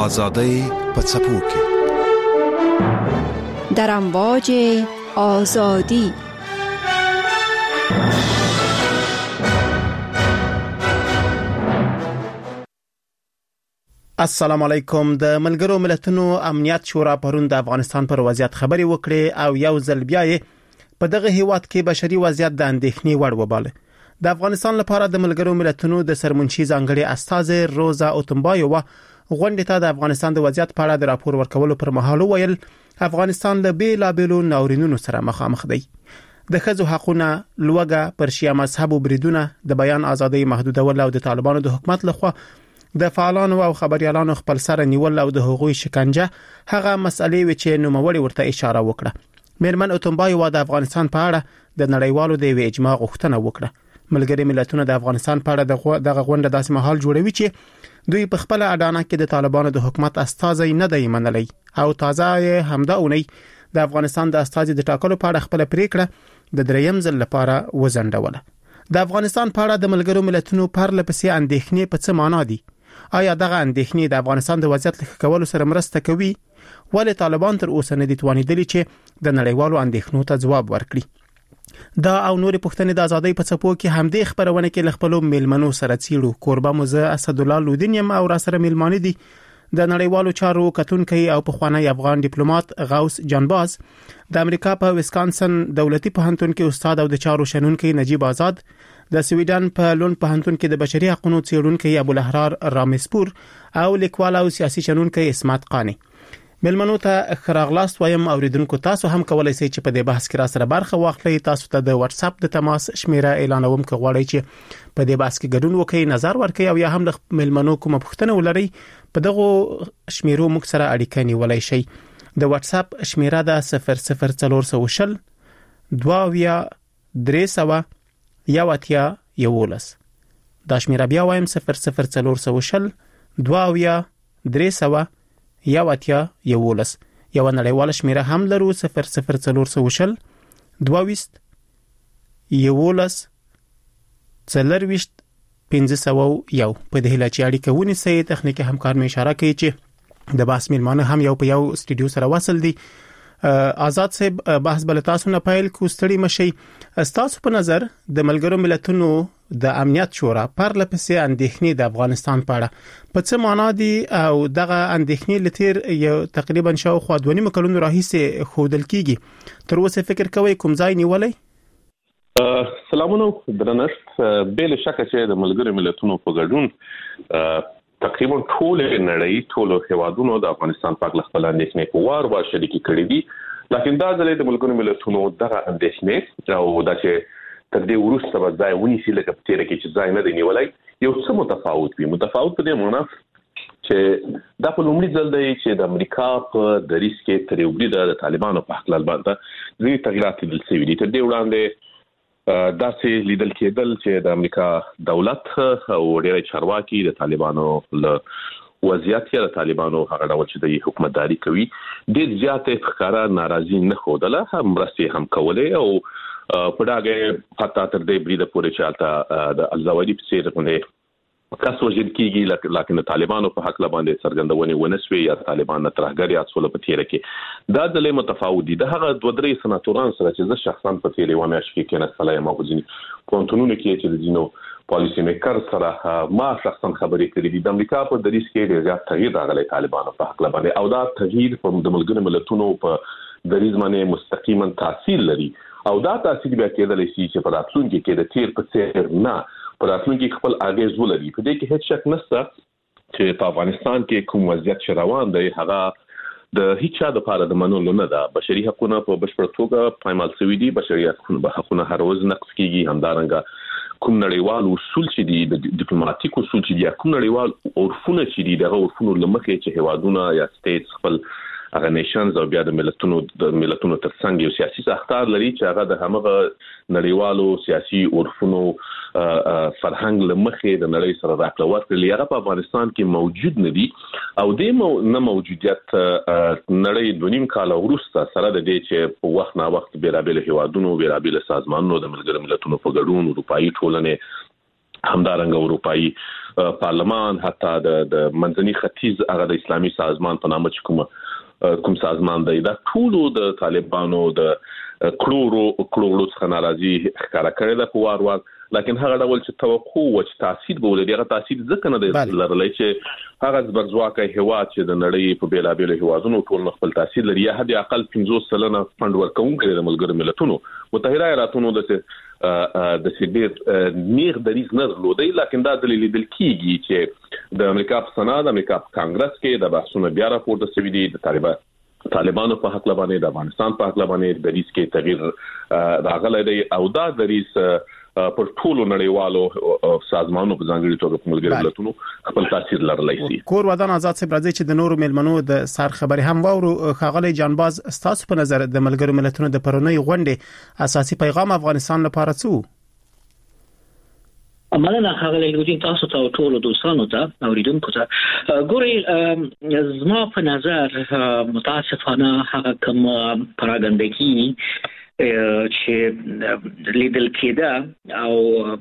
آزادی په څپو کې در امواج آزادی. السلام علیکم. د ملګرو ملتونو امنیت شورا پرون د افغانستان پر وضعیت خبري وکړي او یو ځل بیا په دغه هیواد کې بشري وضعیت د اندېښنې وړ وباله. د افغانستان لپاره د ملګرو ملتونو د سرمنشي ځانګړي استاذ روزا اوتمبایووا غونډې ته د افغانستان د وضعیت په اړه د راپور ورکولو پر مهال ویل افغانستان له بیلابېلو ناورینونو سره مخامخ دی. د ښځو حقوقونه، لوږه، پر شیعه مذهب بریدونه، د بیان ازادي محدودول او د طالبانو د حکومت لخوا د فعالانو او خبريالانو خپل سره نیول او د حقوقي شکنجه هغه مسلې و چې نوموړي ورته اشاره وکړه. میرمن اوتمبایووا د افغانستان په اړه د نړیوالو د اجماع غوښتنه وکړه. ملګری ملتونه د افغانستان په اړه دغه غونډه داسې مهال جوړوي چې دوی په خپل اډانه کې د طالبانو د حکومت استازي نه دی منلي او تازه همدا اونۍ د افغانستان د استازي د ټاکلو په اړه خپل پریکړه د دریم ځل لپاره وزندوله. د افغانستان په اړه د ملګرو ملتونو پرله پسې اندېښنې په څه معنا دي؟ آیا دغه اندېښنې د افغانستان د وضعیت ښه کولو سره مرسته کوي؟ ولې طالبان تر اوسه نه دي توانیدلي چې د نړیوالو اندېښنو ته ځواب ورکړي؟ دا او نورې پوښتنې د ازادۍ په څپو کې همدې خبرونه کې له خپلو میلمنو سره څیړو. کوربه موزه اسد الله لودین یم او را سره میلمانه دي د نړیوالو چارو کتونکي او پخوانی افغان ډیپلوماټ غوث جانباز، د امریکا په ویسکانسن دولتي پوهنتون کې استاد او د چارو شنونکي نجیب آزاد، د سویډن په لون پوهنتون کې د بشري حقوقو څیړونکي ابوالحرار رامیسپور او لیکوال او سیاسي شنونکي اسمت قانی. ملمنو ته خراغلاست وایم اوریدونکو، تاسو هم کولای شئ چې په دې بحث کې را سره برخه واخلئ. تاسو ته د واتس اپ د تماس شمیره اعلانوم که غواړئ چې په دې بحث کې ګډون وکړئ، نظر ورکړئ او یا هم د ملمنو کومه پوښتنه ولرئ په دغه شمیرو موږ سره اړیکه نیولای شئ. د واتس اپ شمیره ده 00420 2311. دا شمیره بیا وایم 00420 2311. یو نړیواله شمیره هم لرو 00420 22 11 40 501. په دې هله چې اړیکه ونیسئ. تخنیکی همکار مې اشاره کوي چې د بحث میلمانه هم یو په یو استودیو سره وصل دي. آزاد صاحب، بحث بل تاسو نه پیل کو، ستړي مشي. تاسو په نظر د ملګرو ملتونو د امنیت شورا پرله پسې اندېښنې د افغانستان په اړه په څه معنا دي او دغه اندېښنې لتیر یو تقریبا شاوخوا 2.5 کلونو راهیسې ښودل کیږي، تر اوسه فکر کوئ کوم ځای نیولای؟ سلامونه درنښت. بل شک چې د ملګرو ملتونو په ګډون تقریبا ټول نړۍ، ټول هیوادونو د افغانستان په اړه خپل اندېښنې په وار شریکې کړې دي. لکه دا ځلې د ملګرو ملتونو دغه اندېښنې او دا چې تر دې وروسته به ځای ونیسي لکه په تیر کې چې ځای نه دی نیولای، یو څه متفاوت وي. متفاوت په دې معنی چې دا په لومړي ځل دی چې د امریکا په دریځ کې تر یو بریده د طالبانو په حق باندې ځینې تغیرات لیدل شوي دي. تر دې وړاندې داسې لیدل کېدل چې د امریکا دولت او ډېری چارواکي د طالبانو له وضعیت یا د طالبانو هغه ډول چې د حکومتداري کوي ډېر زیاتې ښکاره ناراضي نه ښودله، هم مرستې هم کولې او په دغه حتی تر دې بریده پورې چې البته د الزاویدي په څیر باندې کس وژل کېږي، لکه د طالبانو په حق باندې څرګندونې ونسوي یا طالبان ترهګر یا څول په تیر کې دا ځلې متفاوت دي. د هغه 2-3 سناتوران سره چې زه شخصا په تیر یو میاشت کې کېناستلای ما غوښتنې پونتونونه کې چې د دینو پالیسی میکر سره ما شخصا خبرې کړې دي. د امریکا په دریځ کې ډېر زیات تغییر راغلی طالبانو په حق باندې او دا تغییر په د ملګرو ملتونو په دریځ باندې مستقیما تاثیر لري او دا تاثیر بیا کېدلی شي چې په راتلونکي کې د تیر په څیر نه په راتلونکي خپل اغیز ولري. په دې کې هیڅ شک نشته چې په افغانستان کې کوم وضعیت روان دی هغه د هیڅ چا د لپاره د منلو نه ده. بشري حقوقونه په بشپړ توګه پایمال شوي دي. بشري حقوقونه هر ورځ نقض کیږي. همدارنګه کوم نړیوال اصول چې دي، د ډیپلوماټیک اصول چې دي، کوم نړیوال عرفونه چې دي، دغه عرفونو لمخې چې هیوادونه یا سټیټس خپل هغه نیشنز او بیا د ملتونو ترڅنګ یو سیاسي ساختار لري چې هغه د همغه نړیوالو سیاسي عرفونو فرهنګ لمخې د نړۍ سره راکړه ورکړي. هغه په افغانستان کې موجود نه دي او د نه موجودیت نړۍ 2.5 کال وروسته سره د دې چې په وخت نا وخت بیرابل هیوادونو، بیرابل سازمانونو د ملګرو ملتونو په ګډون اروپאי ټولنې همدارنګه اروپאי پارلمان حتی د منځني ختیځ هغه د اسلامي سازمان په نامه کوم سازمان دی دا ټول د طالبانو د کړوړو څخه ناراضي ښکارا کړی د وار لکن هغه ډول چې توقع او چې تاثیر به ولري هغه تاثیر ځکه نه لرلی چې هغه زبرځواکه هوا چې د نړۍ په بیلابېلو هیوادونو ټول خپل تاثیر لري یا حد اقل 50% فند ورکوونکي د ملګرو ملتونو متحده ایالاتونو د سیډیر نیغ دریز نه درلودي لکن دا دلیل لیدل کیږي چې د امریکا په سناد امریکا په کانګرس کې د بحثونو بیا راپورته شوی دی د طالبانو په حق لبانې د افغانستان په حق لبانې د دریز کې تغییر راغلی دی او دا دریز پر ټولو نړیوالو سازمانونو په ځانګړي توګه په ملګرو ملتونو خپل تاثیر لرلی شي. کور ودان آزاد صاحب راځي چې د نورو ملمنو د سر خبري هم واورو خاغلی جانباز ستاسو په نظر د ملګرو ملتونو د پرونی غونډې اساسي پیغام افغانستان لپاره څه عملاً خاغلی لودین تاسو ته ټول دوستانو ته اوریدونکو ته ګوري زما په نظر متاسفانه هغه کوم پراګندګي چې لیدل کېده او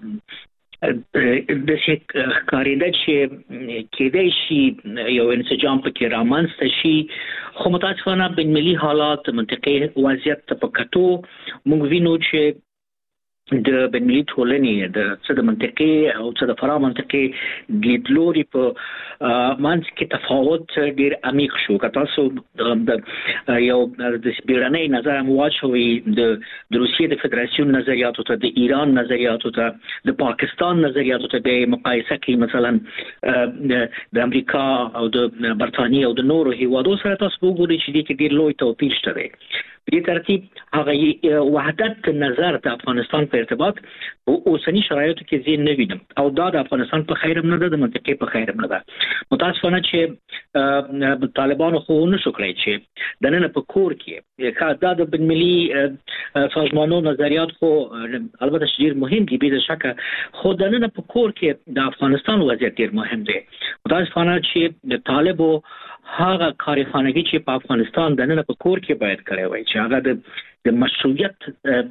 د څه کاریده چې کېدای شي یو انسجام پکې رامنځته شي خو متاسفانه بین ملي حالات منطقي وضعیت په کتو موږ وینو چې د بین ملي ټولنې د څه د منطقي او څه د فرا منطقي لیدلوري په منځ کې تفاوت ډیر عمیق شو که تاسو د یو د بیرنۍ نظر مواجهوي د روسیې د فدراسیون نظریاتو ته د ایران نظریاتو ته د پاکستان نظریاتو ته به مقایسه کوي مثلا د امریکا او د برتانیې او د نورو هیوادو سره تاسو وګورئ چې د ډیر لوی توپیر شته دی په ترتیب هغه وحدت نظر د افغانستان په ارتباط او اوسنی شرایطو کې زین نه وینم او دا د افغانستان په خیر نه ده د منطقې په خیر نه ده متاسفانه چې طالبانو خو نه شو کړی چې د نن په کور کې دا د بن ملي سازمانونو نظریات خو البته ډیر مهم دي به شکه خو د نن په کور کې د افغانستان وضعیت ډیر مهم دی متاسفانه چې د طالبو هغه کارخانګي چې په افغانستان د نن په کور کې باید کړی وای چې هغه د مشروعیت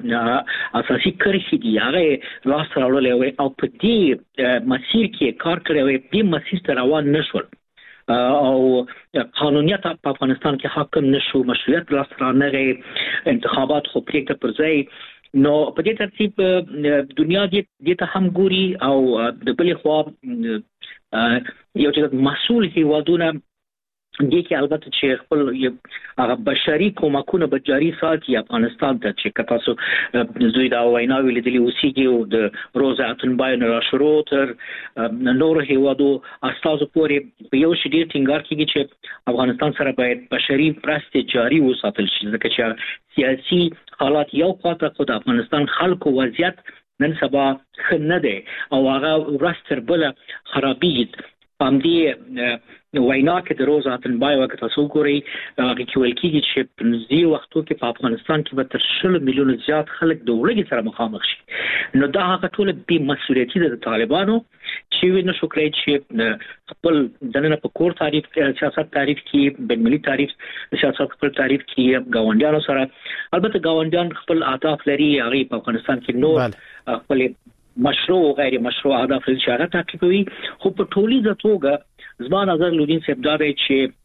اساسي کرښې دی هغه لاس راوړل او په دې مسیر کې کار کړی وای په مسیر ته روان نشول او قانونیت په افغانستان کې حاکم نشو مشروعیت لاس رانغی انتخابات خو پریکړه پر ځای نو په دې ترتیب دنیا دې ته هم ګوري او د بلې خوا یو چې مسؤل هیوادونه دې کې البته چې خپل هغه بشري کومکونه به جاري ساتي افغانستان ته چې تاسو دوی دا ویناوي لیدلې اوسېږي او د روزا اتنبای نه شروع تر نور هیوادو استازو پورې په یو شی ډیر ټینګار کیږي چې افغانستان سره باید بشري مرستې جاري وساتل شي ځکه چې سیاسي حالات یو خواته خو د افغانستان خلکو وضعیت نن سبا ښه نه دی او هغه ورځ تر بله خرابېږي په همدې وینا کې د روزا اتنبای وخت تاسو ګورئ هغه کې ویل کېږي چې په نږدې وختو کې په افغانستان کې به تر 10 میلیون زیات خلک د ولګي سره مخامخ شي نو دا هغه ټول به مسؤلیت د طالبانو چې ویني شو کړی چې خپل دنه په کور تعریف سیاست تعریف کې بین ملي تعریف سیاست خپل تعریف کې گاونډیانو سره البته گاونډیان خپل اهداف لري هغه په افغانستان کې نو خپل مشروع او غیر مشروع اهداف لري چې هغه تعقیبوي خو په ټولیزه توګه زما نظر لودین صاحب دا دی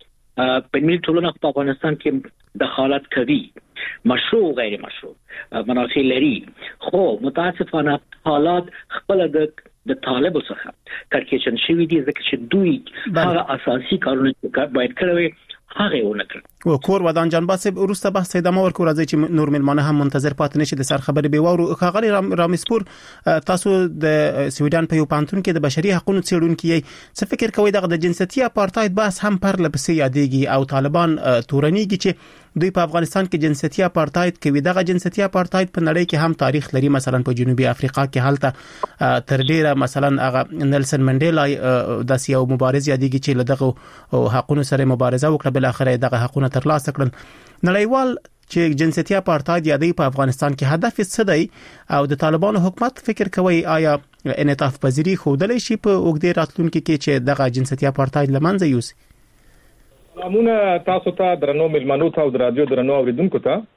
چې په ملي ټولنه په افغانستان کې دخالت کوي مشروع او غیر مشروع منافع لري خو متاسفانه حالات خپل د طالبو څخه کړکېچن شوی دي ځکه چې دوی هغه اساسي کارونه باید کړوي هغه ونه کړ او کور ودان جانباز ورسته بحث ادامه ورکو راځي چې نور ملمانه هم منتظر پاتې نشي د سر خبري به وورو خاغلی رامسپور تاسو د سویډن په یو پانتون کې د بشري حقوقو څېړونکو څه فکر کوي د جنسيتي اپارټاید بحث هم پر لپسې یادېږي او طالبان تورنيږي چې دوی په افغانستان کې جنسيتي اپارټاید کوي دغه جنسيتي اپارټاید په نړۍ کې هم تاریخ لري مثلا په جنوبي افریقا کې حالت تر ډیره مثلا هغه نلسن منډیلا د سیاو مبارز یادېږي چې دغه حقوقو سره مبارزه وکړه بل اخر دغه حقوقو ترلاسه کړل نړیوال چې جنسيتي اپارټاید یادې په افغانستان کې هدف څه دی او د طالبانو حکومت فکر کوي آیا انعطاف پذیری خودلې شي په وګړي راتلونکو کې چې دغه جنسيتي اپارټاید لمنځه یوسي سلامونه تاسو ته درنو ملمنو ته او د رادیو درنو اوریدونکو ته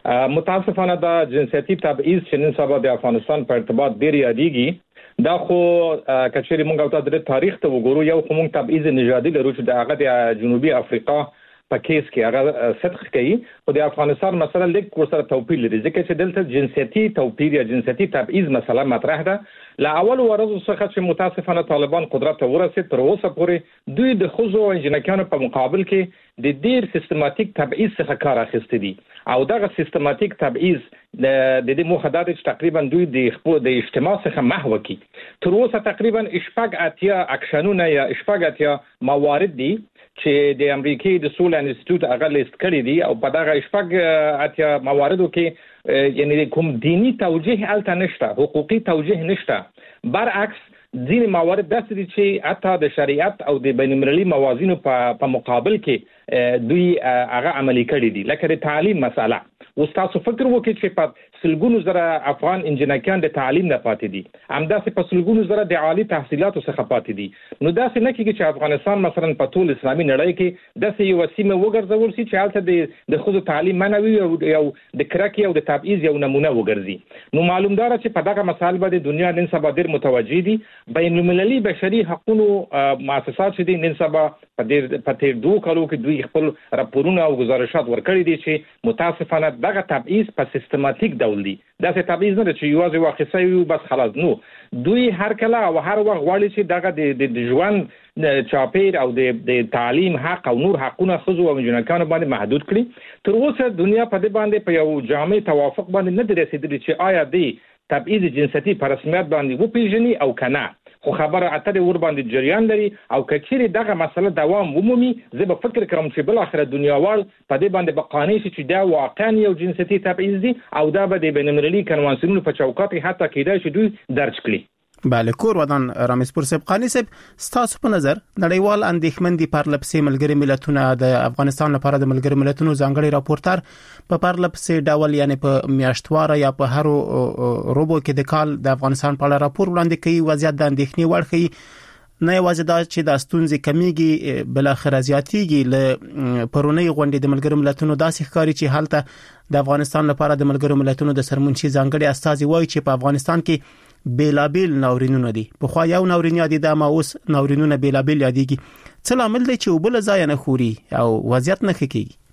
متاسفانه دا جنسیتي تبعیض چې نن سبا د افغانستان په ارتباط ډیر یادېږي دا خو کچېرې موږ او تاسو د تاریخ ته وګورو یو خو موږ تبعیض نژادي لرو چې د هغه د جنوبي افریقا په کیس کې هغه صدق کوي او د افغانستان مسله لیک ورسره توپیر لري ځکه چې دلته جنسیتي توپیر یا جنسیتي تبعیض مسله مطرح ده لا اول ورځو څخه چې متاسفانه طالبان قدرت ته ورسید تر اوسه پورې دوی د خزو او انجنیرانو په مقابل کې د ډیر سیستماتیک تبعیض څخه کار اخیستی دي او دغه سیستماتیک تبعیض د دې موخه د تقریبا دوی د اجتماع څخه محو کی تر اوسه تقریبا اشفاق اتیا اکشنونه یا اشفاق اتیا موارد دي چې د امریکای د سول انسټیټیوټ هغه لیست کړی دي او په دغه اشفاق اتیا مواردو کې یعنی کوم دینی توجیه الته نشته حقوقي توجیه نشته برعکس ځینې موارد داسې دي چې حتی د شریعت او د بین المللي موازینو په مقابل کې دوی هغه عملي کړي دي لکه د تعلیم مسله اوس تاسو فکر وکړئ چې په سلګونو زره افغان انجنیران د تعلیم نه پاتې دي همداسې په سلګونو زره د عالی تحصیلاتو څخه پاتې دي نو داسې نه کېږي چې افغانستان مثلا په ټول اسلامي نړۍ کې داسې یو سیمه وګرځول شي چې هلته د خود تعلیم منوي او د کرکې او د تبعیض یو نمونه وګرځي نو معلوم ده چې په دغه مسایل باندې دنیا نن سبا ډېر متوجه دي بین المللي بشري حقوقو مؤسسات چې دي نن سبا په تیر 2 کالو کې دوی خپل راپورونه او گزارشات ورکړي دي چې متاسفانه دغه تبعیض په سیستماتیک ډول دي دا څه تبعیض نه چې یوازې واخیسي وي بس خلاص نو دوی هر کله او هر وخت غواړي چې دغه د ژوند چاپیر او د تعلیم حق او نور حقونه خزو او جنکانو باندې محدود کړي تر اوسه دنیا په دې باندې په یو جامع توافق باندې نه رسیدلی چې آیا د تبعیض جنسیتي په رسمیت باندې وپیژني او کنه خو خبره اترې ور باندې جریان لري او کچېرې دغه مسله دوام ومومي زه به فکر کوم چې بل اخر دنیاوال په دې باندې بقانې چې دا واقعا یو جنسیتي تبعیض دي او دا به د بین المللي کنوانسیونونو په چوکاټ حتی کېدای شي دوی درج کړي بله کور ودان رامسپور صاحب قانی صاحب ستاسو په نظر نړیوال اندېښمن دي پرلپسې ملګری ملتونه د افغانستان لپاره د ملګری ملتونو ځانګړي راپورټر په پرلپسې ډول یعنی په میاشتواره یا په هر روبو کې د کال د افغانستان په اړه راپور وړاندې کوي وضعیت د اندېښنې وړ ښیي نه یوازې دا چې د ستونزې کمیږي بل اخر زیاتېږي ل پرونی غونډې د ملګری ملتونو داسې ښکاري چې حالت د افغانستان لپاره د ملګری ملتونو د سرمنشي ځانګړي استازي وایي چې په افغانستان کې بیلابیل ناورینونه دي په خو یو ناورین یادي د ما اوس ناورینونه بیلابیل یاديږي څه لامل دی چې وبله ځای نه خوري او وضعیت نه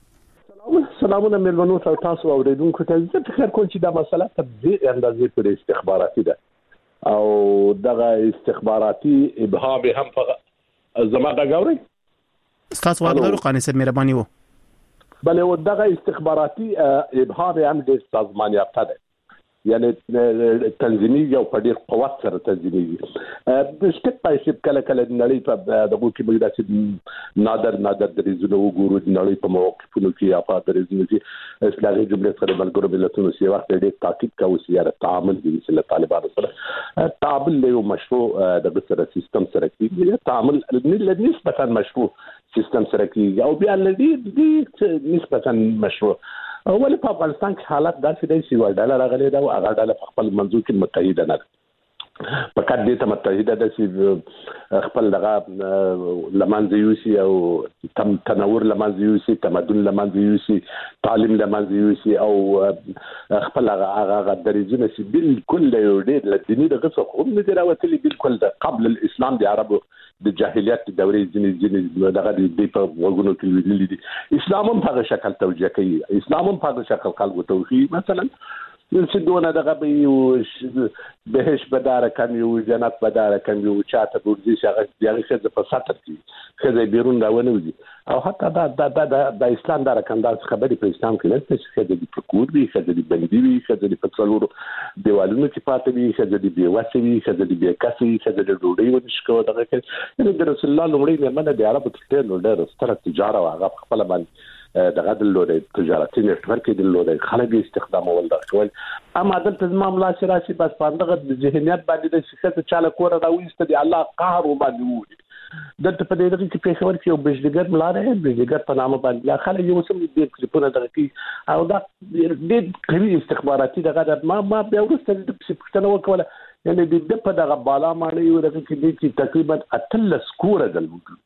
خکېږي سلامونه ملمنو تاسو اوریدونکو ته زه فکر کوم چې دا مسله ته د اندازې پر استخباراتي ده او دغه استخباراتي ابهام هم په زماده غوړي تاسو واغدارو قانی صاحب مهرباني وو بله و دغه استخباراتي ابهام هم د سازمان یافته ده یعنی تنظیمي او په ډیر قوت سره تنظیمي د سټپ پای سټپ کله کله نړۍ په دغه کې موږ داسې نادر درېزونه وګورو د نړۍ په موقفونو کې یا په درېزونه کې اسلامي جمهوریت سره ملګرو ملتونو سره وخت ډېر تاکید کوي چې تعامل دي چې طالبانو سره تعامل له مشروع د سره سیستم سره کې تعامل نسبتا مشروع سیستم سره کې او بیا لدی نسبتا مشروع ولې په افغانستان کې حالت داسې دی چې وړاندې راغلي دا او هغه ډله خپل منځو کې متحده نه فقط دې ته متحده ده چې خپل دغه لمانځي یوسي او تنوع لمانځي یوسي تمدن لمانځي یوسي تعلیم لمانځي یوسي او خپل هغه درجه چې بالکل یو ډېر لدینی دغه څه هم نه دی راوتلي بالکل د قبل الاسلام د عربو د جاهلیت د دورې ځینې دغه د په وګونو کې ویلي دي اسلام هم په شکل توجیه کوي اسلام هم په شکل خلکو توحید مثلا چې دونه دغه به یو بهش بداره کم یو جنت بداره کم یو چاته ورځي چې هغه څه په ساتر کې خزه بیرون راونه وي او حتی دا اسلام دا رکندار خبرې په اسلام کې نه چې خزه د پکور وي خزه د بندي وي خزه د پڅلورو دیوالونو کې پاتې وي خزه د بیوسي وي خزه د بیکاسي خزه د ډوډۍ ونشکو دغه کې د رسول الله لومړی مېرمنه د عربو تر ټولو ډېر ستره تجارت او هغه خپل باندې دغه د لوري تجارتي نتورک د لوري خلک استخدامول درکول اما دلته معاملات شراسي بس پاندغه د ذهنیت باندې د شخصیت چاله کور راويست دي الله قهر باندې وي دلته په دې کې په خبر کې یو بجلیګر ملاره بجلیګر په نامه باندې خلک یو سم دې کلیپونه دغه کې او دا د قوي استخباراتي دغه ما بیا ورسته د پښتنو وکوله یعنی د په دغه بالا باندې یو دغه کې تقریبا 13 کوره دل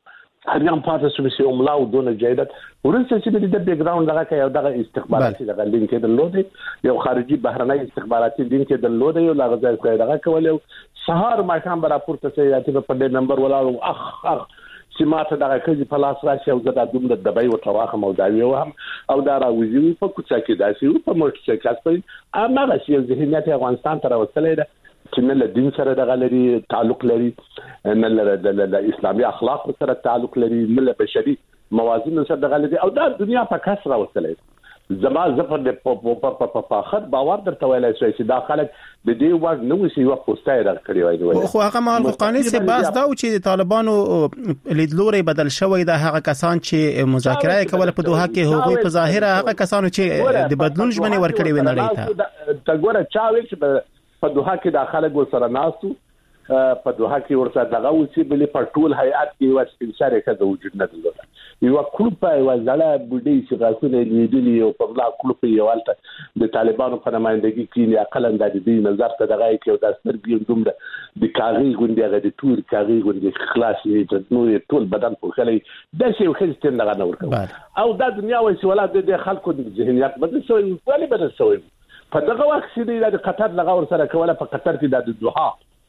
هريان پاتې سو چې عملاو دونه جیدت ورسته چې د بیک ګراوند دغه کې یو دغه استخباراتي دغه لینک درلودي یو خارجي بهرنۍ استخباراتي لینک درلودي یو لغزه کوي دغه کول سهار ما کوم راپورته سي چې په دې نمبر ولاړو اخ سماته دغه کجې په لاس راشي او زدا دومره دبي او تواخم او داوی هم او دا راوځي په کوڅه کې داسي په موټر سایکل په امغه شی ذهنیت افغانستان تر وصلې ده چې نه له دین سره دغه لري تعلق لري نه له اسلامي اخلاق سره تعلق لري نه له بشري موازین سره دغه لري او دا دنیا په کسره وصلې زما زفر د په اخر باور درته ویلای شي چې داخله د دې وړ نو شي یو پوسټای راکړی وای خو هغه مال قانوني سي باز دا چې د طالبانو لیدلوري بدل شوی د هغه کسان چې مذاکره کوله په دوحه کې هغوی په ظاهر هغه کسانو چې د بدلون ژمنه ورکړي ونړی ته ګوره چا وی چې په دوحه کې داخله ګو سره ناسو په دوحه کې ورسره دغه وسی بلی په ټول هيئت کې و سپیشل کده وجود نه درلوده یو کلوپ یو ځړه بډې چې غاسونه لیدلی او په بلا کلوپ یو الته د طالبانو په نمائندګي کې عقل انداز دي نظر ته دغه کې او د سترګې دومره د کاغي غونډه غو د تور کاغي غونډه خلاص یې نو ټول بدن په خلې د شي خلستین دغه نور کوي او د دنیا وایي ولا د خلکو د ذهنیت بدل شوی ولی بدل شوی په دغه وخت چې د قطر لغور سره کوله په قطر کې د دوحه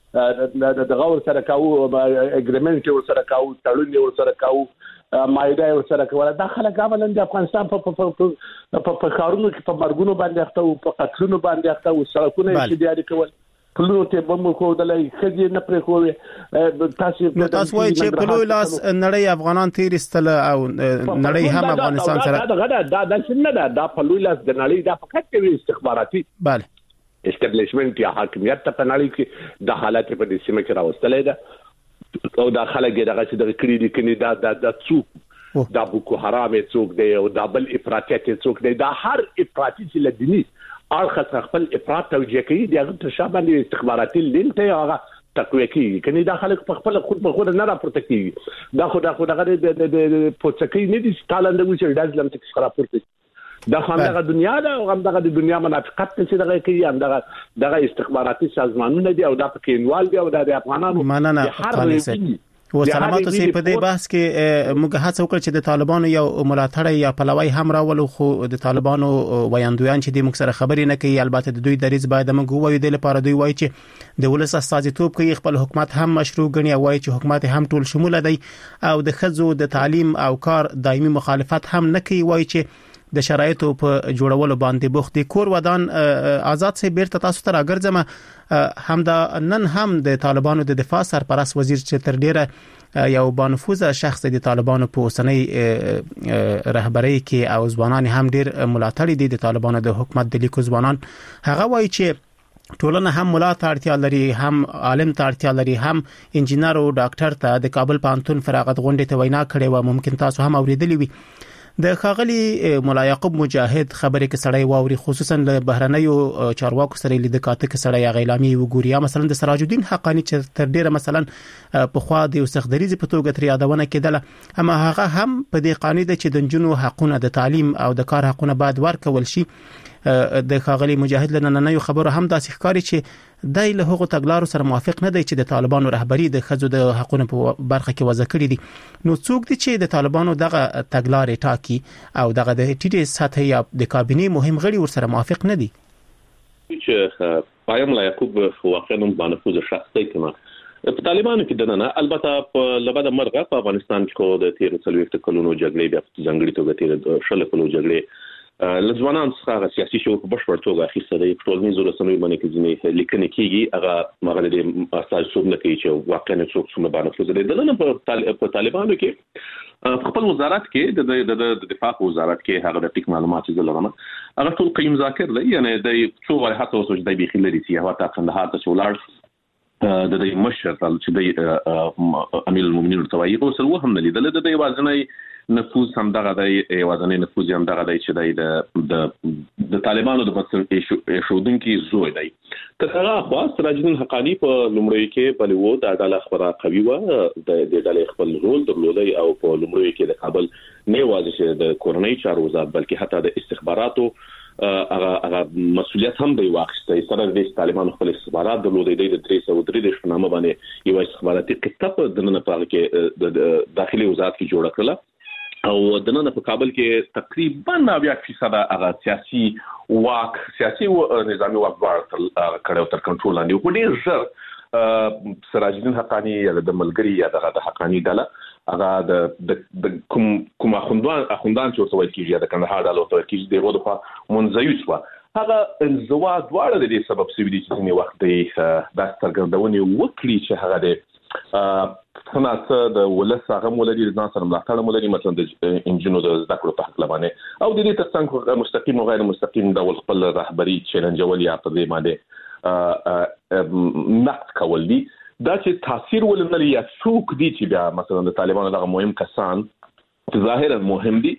د غور سره کاو اګریمنت ور سره کاو تړون ور سره کاو مایده ور سره کوله داخله غوښنه د افغانستان په کارونو کې په مرګونو باندې اخته او په قتلونو باندې اخته او سړکونه چې دیاري کول پلو ته بم کو دلای خځې نه پرې کوي تاسو وایي چې په لوی لاس نړۍ افغانان تیر استل او نړۍ هم افغانستان سره دا څنګه دا په لوی لاس د نړۍ دا فقط کوي استخباراتي bale استابلیشمنت یا حاکمیت ته په نړۍ کې د حالات په دې سیمه کې راوستلې ده او دا خلک دغه چې د کړي دي کني دا څوک دا بوکو حرام څوک دی او دا بل افراطیت څوک دی دا هر افراطي چې لدینی اړخ خپل افراط توجیه کوي دغه تشابه استخباراتي لینک ته هغه تقویه کوي کني دا خلک په خپل خود نه راپورته کوي دا خو دغه د پوڅکې نه دي ستالنده چې دازلم تک راپورته دا همدغه دنیا ده او همدغه د دنیا منافقت چې دغه کوي دغه استخباراتي سازمانونه دي او دا پکې انوال دي او د افغانانو مننه و سلامات سي په دې بحث کې موږ هڅه وکړو چې د طالبانو یو ملاتړ یا پلوي هم راولو خو د طالبانو ویاندویان چې د موږ سره خبرې نه کوي البته د دوی دریځ باید موږ وایو د لپاره دوی وایي چې د ولس استازیتوب کوي خپل حکومت هم مشروع ګڼي او وایي چې حکومت هم ټول شموله دی او د خځو د تعلیم او کار دایمي مخالفت هم نه کوي وایي چې د شرایطو په جوړولو باندې بوخت دي کور ودان آزاد سي بیرته تاسو ته راګرځم هم دا نن هم د طالبانو د دفاع سرپرست وزیر چې تر ډیره یو بانفوذ شخص د طالبانو په اوسنۍ رهبرۍ کې او ځوانان هم ډیر ملاتړي دي د طالبانو د حکومت د لیکو ځوانان هغه وایي چې ټولنه هم ملا ته اړتیا لري هم عالم ته اړتیا لري هم انجینر او ډاکټر ته د کابل پانتون فراغت غونډې ته وینا کړې و ممکن تاسو هم اوریدلی وي د خاغلی مولا یعقوب مجاهد خبرې کې سړی واوري خصوصا له بهرنیو چارواکو سره لیدل کاته کې سړی غیلامي وګوریا مثلا د سراج الدین حقانی چې تر ډیره مثلا په خوا د سختدریز په توګه تر یادونه کېدله اما هغه هم په دې قانون د چې د جنونو حقونه د تعلیم او د کار حقونه باید ورکول شي د خاغلی مجاهد لننه یو خبره هم داسې ښکاری چې دای له هغو تګلارو سره موافق نه دی چې د طالبانو رهبری د خځو د حقوقو په برخه کې وضع کړی دي نو څوک دي چې د طالبانو دغه تګلارې ټاکي او دغه د ټیټه سطح یا د کابینه مهم غړي ورسره موافق نه دي چې پایم لا یعقوب واقعا باندې فوز شخص دی کما په طالبانو کې دننه البته په لبد مرغه په افغانستان کې د 13 کلونو جګړې د ځنګړي توګه 13 کلونو جګړې لځوانان څخه سیاسي شو په بشپړ توګه اخیسته دی ټولنیز رسنۍ باندې کې ځینې لیکنې کیږي هغه مغله د اساس څوب نه کوي چې واقعا څوک څومره باندې فوز دی دنه په طالبانو کې خپل وزارت کې د دفاع وزارت کې هغه د ټیک معلومات زلرمه هغه ټول قیم ذکر دی یعنی د څو غوړ هڅه وسوي د بيخي لري چې هوا تا څنګه هاته ولار د دې مشر چې د امیر المؤمنین توایي او سره هم نه لیدل د دې وازنې نفوذ هم دغه د ایوازنې نفوذ هم دغه د چې د طالبانو د مسل شودونکو زوی دی تر هغه خو سراج الدین حقانی په لومړی کې په لوو د عدالت خبره قوي و د ډلې خپل رول درلودي او په لومړی کې د کابل نه واځي د کورنۍ چارو وزارت بلکې حتی د استخباراتو هغه مسؤلیت هم دی واخیسته سره د طالبانو خپل استخبارات د لودې د 333 په نامه باندې یو استخباراتي قطه د نن په کې د داخلي وزارت کې جوړ کړل او د نن په کابل کې تقریبا 90% هغه سیاسي نظامی واک کړو تر کنټرول لاندې و ډیر ژر سراج الدین حقانی یا د ملګری یا د حقانی ډله هغه د کوم اخوندان چې ورته وایي کیږي د کندهار ډله ورته کیږي دغه د خوا منځوي شو هغه انزوا دواړه د دې سبب سوي دي چې نه وخت دی د سترګندونې وکړي چې هغه د څنګه د ولس هغه مولدي د ناصر ملاتړ مولدي مثلا د انجینو د زده کړو په حق لبانه او د دې ترڅنګ مستقیم او غیر مستقیم ډول خپل رهبری چیلنجول یا په دې باندې نقد کول دي دا چې تاثیر ولري یا څوک دي چې بیا مثلا د طالبانو دغه مهم کسان ظاهرا مهم دي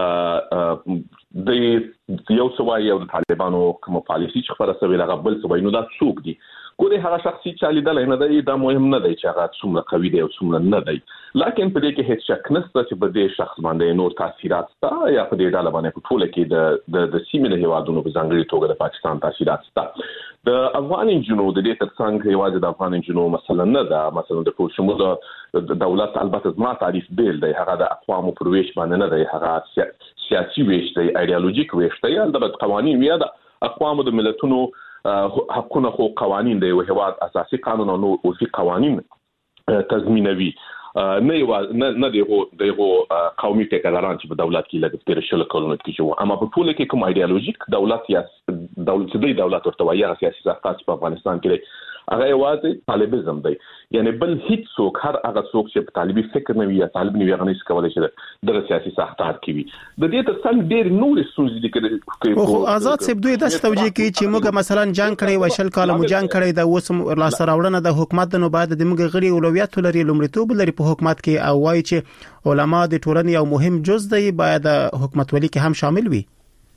د یو سوای او د طالبانو کوم پالیسي چې خبره سوي لغه بل سوای نو دا څوک دي ګوره هغه شخصي چې لیدل نه دی دا مهم نه دی چې هغه څومره قوي دی او څومره نه دی لکه په دې کې هیڅ شک نشته چې په دې شخص باندې نور تاثیرات شته یا په دې ډول باندې په ټوله کې د سیمې له هیوادونو په ځانګړي توګه د پاکستان تاثیرات شته د افغان انجنونو د دې ترڅنګ یوازې د افغان انجنونو مثلا نه ده مثلا د ټول شمول د دولت البته ما تعریف بیل دی هغه د اقوام پرويش باندې نه دی هغه سیاسي ویش دی ایدئولوژیک ویش دی البته قوانين یا د اقوام د ملتونو حقونه خو قوانين دی او هواد اساسي قانون او اصلي قوانين تضمینوي نه دغه قومي ټکراران چې په دولت کې لږ تیر شل کلونه کې شو اما په ټول کې کوم ایدئولوژیک دولت یا دولت ورته وایي سیاسي ساحات په افغانستان کې هغه یوازې طالبیزم دی یعنی بل هیڅ څوک هر هغه څوک چې په طالبي فکر نه وي یا طالب نه وي هغه نشي کولای چې د سیاسي ساحات کې وي د دې ترڅنګ ډېر نور ستونزې دي کې خو آزاد صاحب دوی د توجیه کوي چې موږ مثلا جنگ کړی وشل کاله مو جنگ کړی د اوسم لاس راوړنه د حکومت د نو بعد د موږ غړي اولویت لري لومړیتوب لري په حکومت کې او وایي چې علما د ټولنې یو مهم جز دی باید حکومت ولي کې هم شامل وي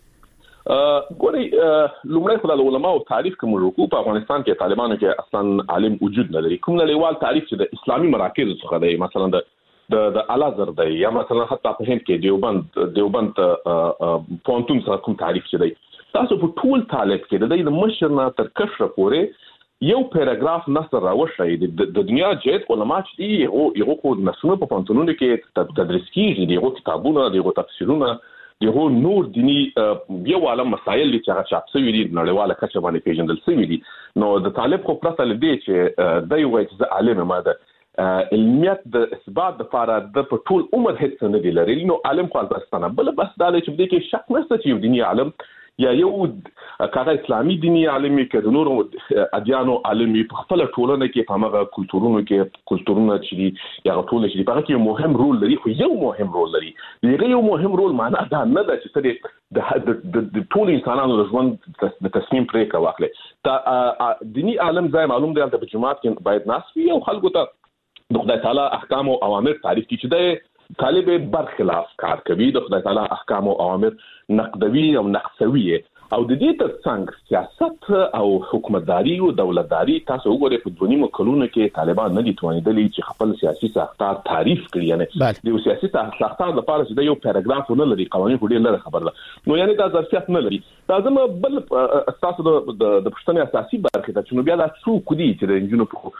ګوري لومړی خدای علماء او تعریف کوم رکوع په افغانستان کې طالبانو کې اصلا عالم وجود نه لري کوم نړیوال تعریف چې د اسلامي مراکز څخه دی مثلا د الازهر دی یا مثلا حتی په هند کې دیوبند پونتون سره کوم تعریف چې دی تاسو په ټول طالب کې د مشرنا تر کشره پورې یو پیراګراف نصر راوښی د دنیا جهت علماء چې یو خو نسونه په پونتونونو کې تدریس کیږي دغه کتابونه دغه تفسیرونه یو نور دینی یو عالم مسایل چې هغه چاپ شوی دي نړیواله کچه باندې پیژندل شوی دي نو د طالب خو پرته لدی چې د یو وایي چې عالم ماده علمیت د اثبات لپاره د په ټول عمر هیڅ نه دی لري نو عالم خو البته بل بس دا چې د کې شک نشته چې یو دینی عالم یا یو کاغه اسلامي دینی عالمي کې نور اديانو عالمي په خپل ټولنه کې په هغه کلتورونه چې دي یا ټول چې په کې مهم رول لري خو یو مهم رول لري یو مهم رول معنا دا نه ده چې د ټول انسانانو د ژوند د تصمیم پرې کاوه تا دینی عالم ځای معلوم دی د جماعت کې باید ناس وي او خلکو ته د خدای تعالی احکام او اوامر تعریف کی چې د طالب برخلاف کار کوي د خدای تعالی احکام او اوامر نقدوي او نقصوي او د دې ترڅنګ سیاست او حکومتداري او دولتداري تاسو وګورئ په دونیمو کلونو کې طالبان نه دي توانیدلي چې خپل سیاسي ساختار تعریف کړي یعنی د سیاسي ساختار لپاره چې یو پیراګراف نه لري قوانين هډې نه خبر ده نو یعنی دا ظرفیت نه لري لازم بل اساس د پښتني اساسي برخه ته چې نو بیا لا څوک دي چې د انجینو په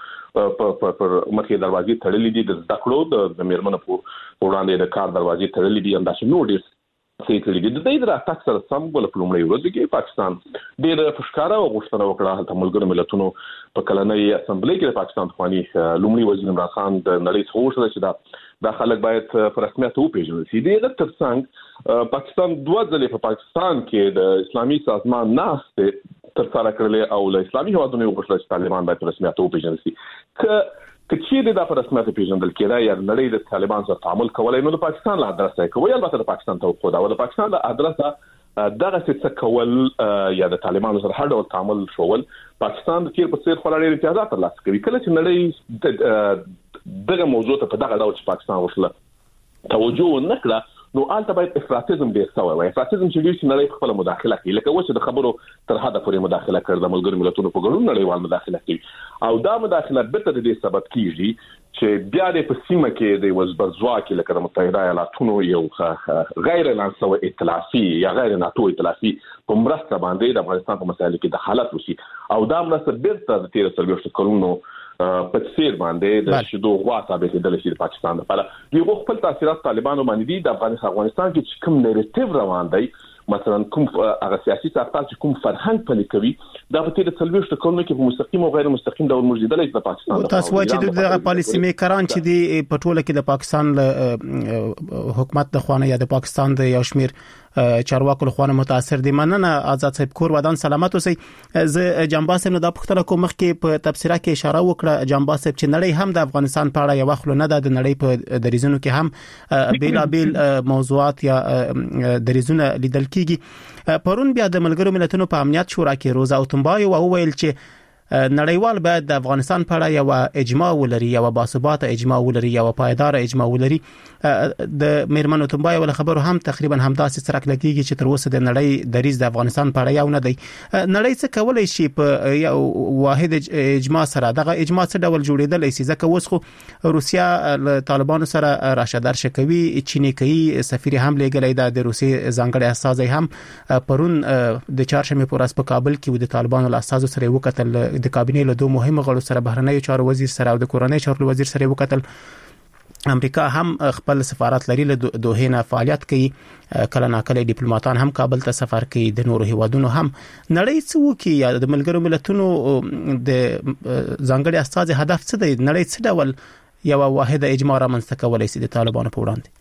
مخې دروازې تړلې دي د ذکرو د میرمنو په وړاندې د کار دروازې تړلې دي انداز نو ډیر سیکلي د دې راټاک سره سم ول په لومړی ورځ کې پاکستان ډېر فشکاره او غوښتنه وکړه د ملګرو ملتونو په کلنۍ اسمبلی کې د پاکستان خواني لومړی وزیر عمران خان د نړۍ څخه وغوښتل چې دا خلک باید په رسمیت وپیژني چې د ترڅنګ پاکستان دوه ځلې په پاکستان کې د اسلامي سازمان ناست تر سره کړل او له اسلامي هوادونو وغوښتل چې طالبان باید په رسمیت وپیژني چې د رسمیت پیژندل کېدای یا نړۍ د طالبان سره تعامل کولای نو د پاکستان له ادرسه کوي البته د پاکستان ته خو دا د پاکستان له ادرسه دغه څه کول یا د طالبانو سره هر ډول تعامل شول پاکستان د تیر په څیر خلک امتیازات ترلاسه کوي کله چې نړۍ دغه موضوع ته په دغه ډول چې پاکستان وصله توجه نکړه نو آلته باید افراطیزم ډیر سوی وي. افراطیزم چې ډیر نړۍ خپل مداخله کوي، لکه اوس د خبرو تر حده پورې مداخله کړې د ملګرو ملتونو په ګډون نړیوال مداخله کوي، او دا مداخله بیرته د دې سبب کیږي چې بیا د پسیمه کې د وزبرځواکي لکه د متحده ایالاتونو یو غیر لانسو ائتلافي یا غیر ناتو ائتلافي په مرسته باندې د افغانستان په مسایلو کې دخالت وشي، او دا مرسته بیرته د 13 کلونو په څیر باندې د شدو غوا ثابت کېدل شي د پاکستان لپاره. یو خپل تاثیرات طالبانو باندې دي د افغانستان کې کوم نریټیو روان دی، مثلا کوم هغه سیاسي ساختار چې کوم فرهنګ پلي کوي، دا په تیر 40 کلونو کې په مستقیم او غیر مستقیم ډول موجوده د پاکستان. تاسو وايي چې د پالیسي میکران چې دی په ټوله کې د پاکستان حکومت د خوانه یا د پاکستان د یو شمیر چارواکو له خوانه متاثر دي. مننه آزاد صاحب کور ودان سلامت اوسئ. ز جنباس هم د پختله کوم مخ کې په تفسیره کې اشاره وکړه جنباس صاحب چې نړۍ هم د افغانستان په اړه یو خل نه د نړۍ په دریزونو کې هم بیلابیل موضوعات یا دریزونه لیدل کیږي. پرون بیا د ملګرو ملتونو په امنیت شورا کې روزا اوتمبای وویل چې نړیوال باید د افغانستان په اړه یو اجماع ولري، یو باثبات اجماع ولري، یو پایدار اجماع ولري. د میرمن اوتمبای ول خبرو هم تقریبا همداسې سرک لګیږي چې تر اوسه د نړۍ دریز د افغانستان په اړه یو نه دی. نړۍ څه کولای شي په یو واحد اجماع سره دغه اجماع څه ډول جوړیدل شي؟ ځکه اوس خو روسیا له طالبانو سره راشدار شکوي، چینی کوي، سفیر هم لګلې د روسي ځانګړي استازي هم پرون د چهارشنبه په ورځ په کابل کې د طالبانو له استازو سره وکتل، د کابینې له دوه مهمه غړو سره بهرنیو چارو وزیر سره او د کورنۍ چارو وزیر سره وکتل. امریکا هم خپل سفارت لري له دوه نه فعالیت کوي، کله ناکله ډیپلوماټان هم کابل ته سفر کوي، د نورو هیوادونو هم. نړۍ څه وکي یا د ملګرو ملتونو د ځانګړي استازي هدف څه دی؟ نړۍ څه ډول یو واحد اجماع رامنځته کولای شي د طالبانو په وړاندې؟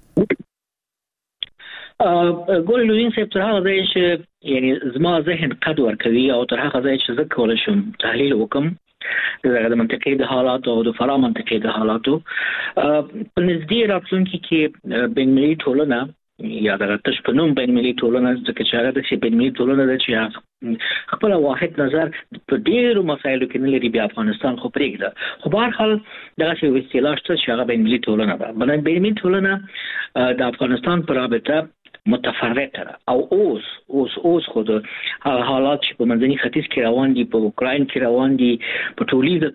ګول لوین صاحب تر هغه ځای چې یعنی زما ذهن قد ورکوي او تر هغه ځای چې زه کولای شم تحلیل وکم د منطقې د حالات او د فرا منطقې د حالاتو په نږدې راتلونکي کې بین‌المللي ټولنه یا د تش په نوم بین‌المللي ټولنه ځکه چې هغه د بین‌المللي ټولنه د چې خپل واحد نظر په ډیرو مسایلو کې نه لري، بیا افغانستان خو پرېږده. خو په هر حال دغه څه اصطلاح شته چې هغه بین‌المللي ټولنه ده. بین‌المللي ټولنه د افغانستان پر رابطه متفرقه او اوس خود حالات چې په منځني ختیځ کې روان دي، په اوکراین کې روان دي، په ټولیزه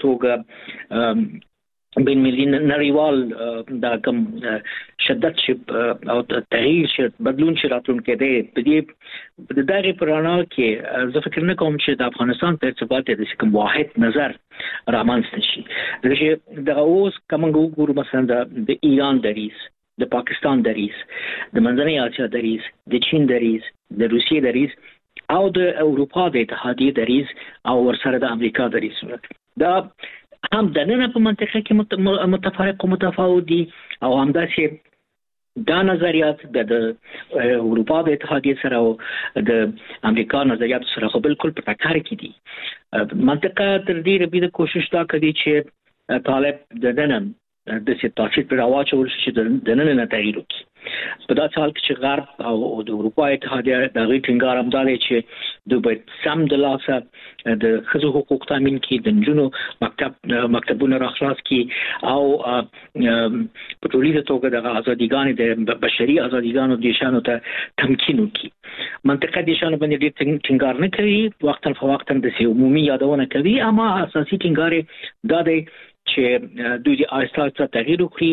توګه بین‌المللي نړیوال دا کوم شدت چې او تغییر چې بدلون چې راتلونکي دی په دې د دغه پرانا کې زه فکر نه کوم چې د افغانستان په ارتباط د کوم واحد نظر رامنځته شي. دغه اوس کوم ګورو مثلا د ایران دریز، د پاکستان دریز، د منځنۍ اسیا دریز، د چین دریز، د روسیې دریز او د اروپا د اتحادیې دریز او ورسره د امریکا دریز. دا هم د نن په منطقه کې متفرق او متفاوت دي او همداسې دا نظریات د اروپا د اتحادیې سره او د امریکا نظریات سره خو بالکل په ټکر کې دي. منطقه تر دې ربي د کوشش دا کوي چې طالب د نن د سیاسي پر اواچول شي د نن نه تغییر وکړي. په داسې حال کې چې غرب او د اروپا اتحادیه د غي ټینګار هم دی چې د باید سم د لاسه د ښځو حقوق تامین کړي، د نجونو مکتبونه راخلاص کړي او په ټولیزه توګه د ازادیګانو د بشري ازادیګانو د شانو ته تمکین وکړي. منطقه د شانو باندې ډېر ټینګار نه کوي، وختاً فوقتاً د عمومي یادونه کوي، اما اساسي ټینګار دا دی چې دوی د آیستا تغییر وکړي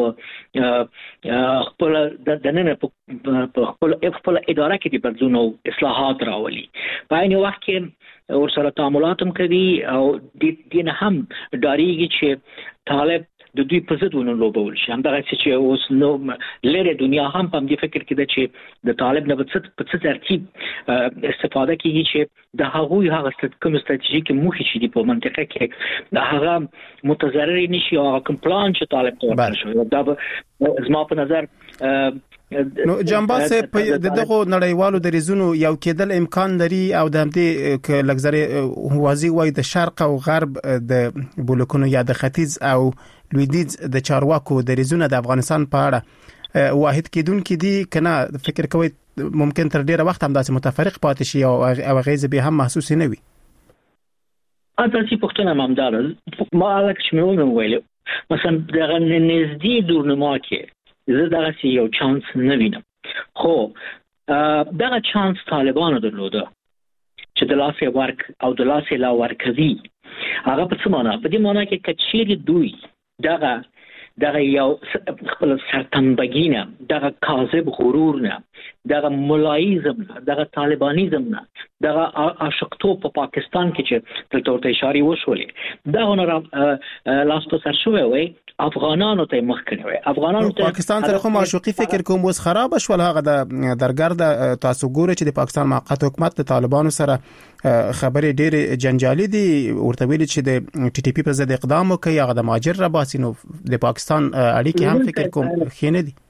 او خپل د نن په خپل اداره کې د بدلون او اصلاحات راولي. په عین وخت کې ورسره تعاملات هم کوي او د دین هم ډاریږي چې طالب د دوی په ضد ونه لوبول شي. همدغه چې اوس نو لره دنیا هم په دې فکر کې ده چې د طالب نه په څه ترتیب استفاده کوي چې د هغه کوم ستراتیژیک موخې چې په منطقه کې د هغه متضرر نشي او کوم پلان چې طالب ته ورشي. دا زما په نظر نو جنباس په دغه نړیوالو دریزونو یو کېدل امکان لري او د همدې لګزره واضح وای د شرق او غرب د بلوکونو یا د ختیځ او لویدیځ د چارواکو دریزونه د افغانستان په اړه واحد کېدونکې دي کنه؟ فکر کوي ممکن تر ډیره وخت هم داسې متفرق پاتې شي او غیظ به هم محسوس نه وي؟ اساسي پوښتنه ممدار ما لکه چې مې ویل مثلا د نږدې دورنما کې زه دغه یو چانس نه وینم. خو دغه چانس طالبانو درلوده چې د لاسه ورک او د لاسه لا ورکوي. هغه په څه معنا؟ په دې معنا کې کچېری دوی دغه یو خپل سرتنبګي نه، دغه کاذب غرور نه، دغه ملایزم نه، دغه طالبانیزم نه، دغه عاشقتوب په پاکستان کې چې تلته اشاره وشولې دا هنر لاس په سر شوی وي افغانانو ته مخ کړی وي. افغانانو ته پاکستان سره خو معشوقي فکر کوم اوس خراب شول. هغه د درګرد تاسو ګوره چې د پاکستان موقت حکومت د طالبانو سره خبرې ډېر جنجالي دي، ورته ویل چې د ټي ټي پی پر ضد اقدام وکړي، هغه د ماجر را باسي. نو د پاکستان اړیکې هم فکر کوم خینه دي.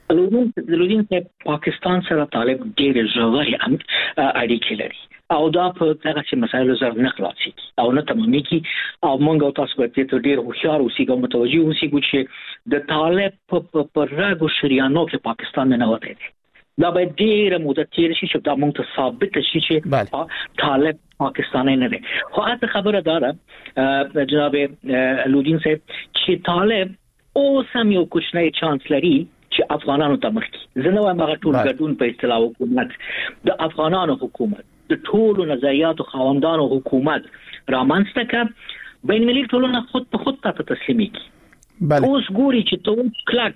لودین ته پاکستان سره طالب ډېر ژورې اړیکې لري او دا په دغه مسایلو سره نه خلاصي او نه تمامي کی او موږ تاسو به ډېر هوښیار اوسئ او متوجي اوسئ چې د طالب په راګو شریانو کې پاکستان نه وته دي. دا به ډېر موده تیر شي چې دا موږ ته ثابت شي چې طالب پاکستاني نه دی. خو هغه خبره ده جناب لودین صاحب چې طالب اوس هم یو کوچنی چانس لري چې افغانانو ته مخکې زنه وایم هغه ټول ګډون په اصطلاح حکومت د افغانانو حکومت د ټولو نظریاتو خاوندانو حکومت رامنځته کړ. بین المللي ټولنه خود په خود ته تسلیمي کی. اوس ګوري چې ټول کلک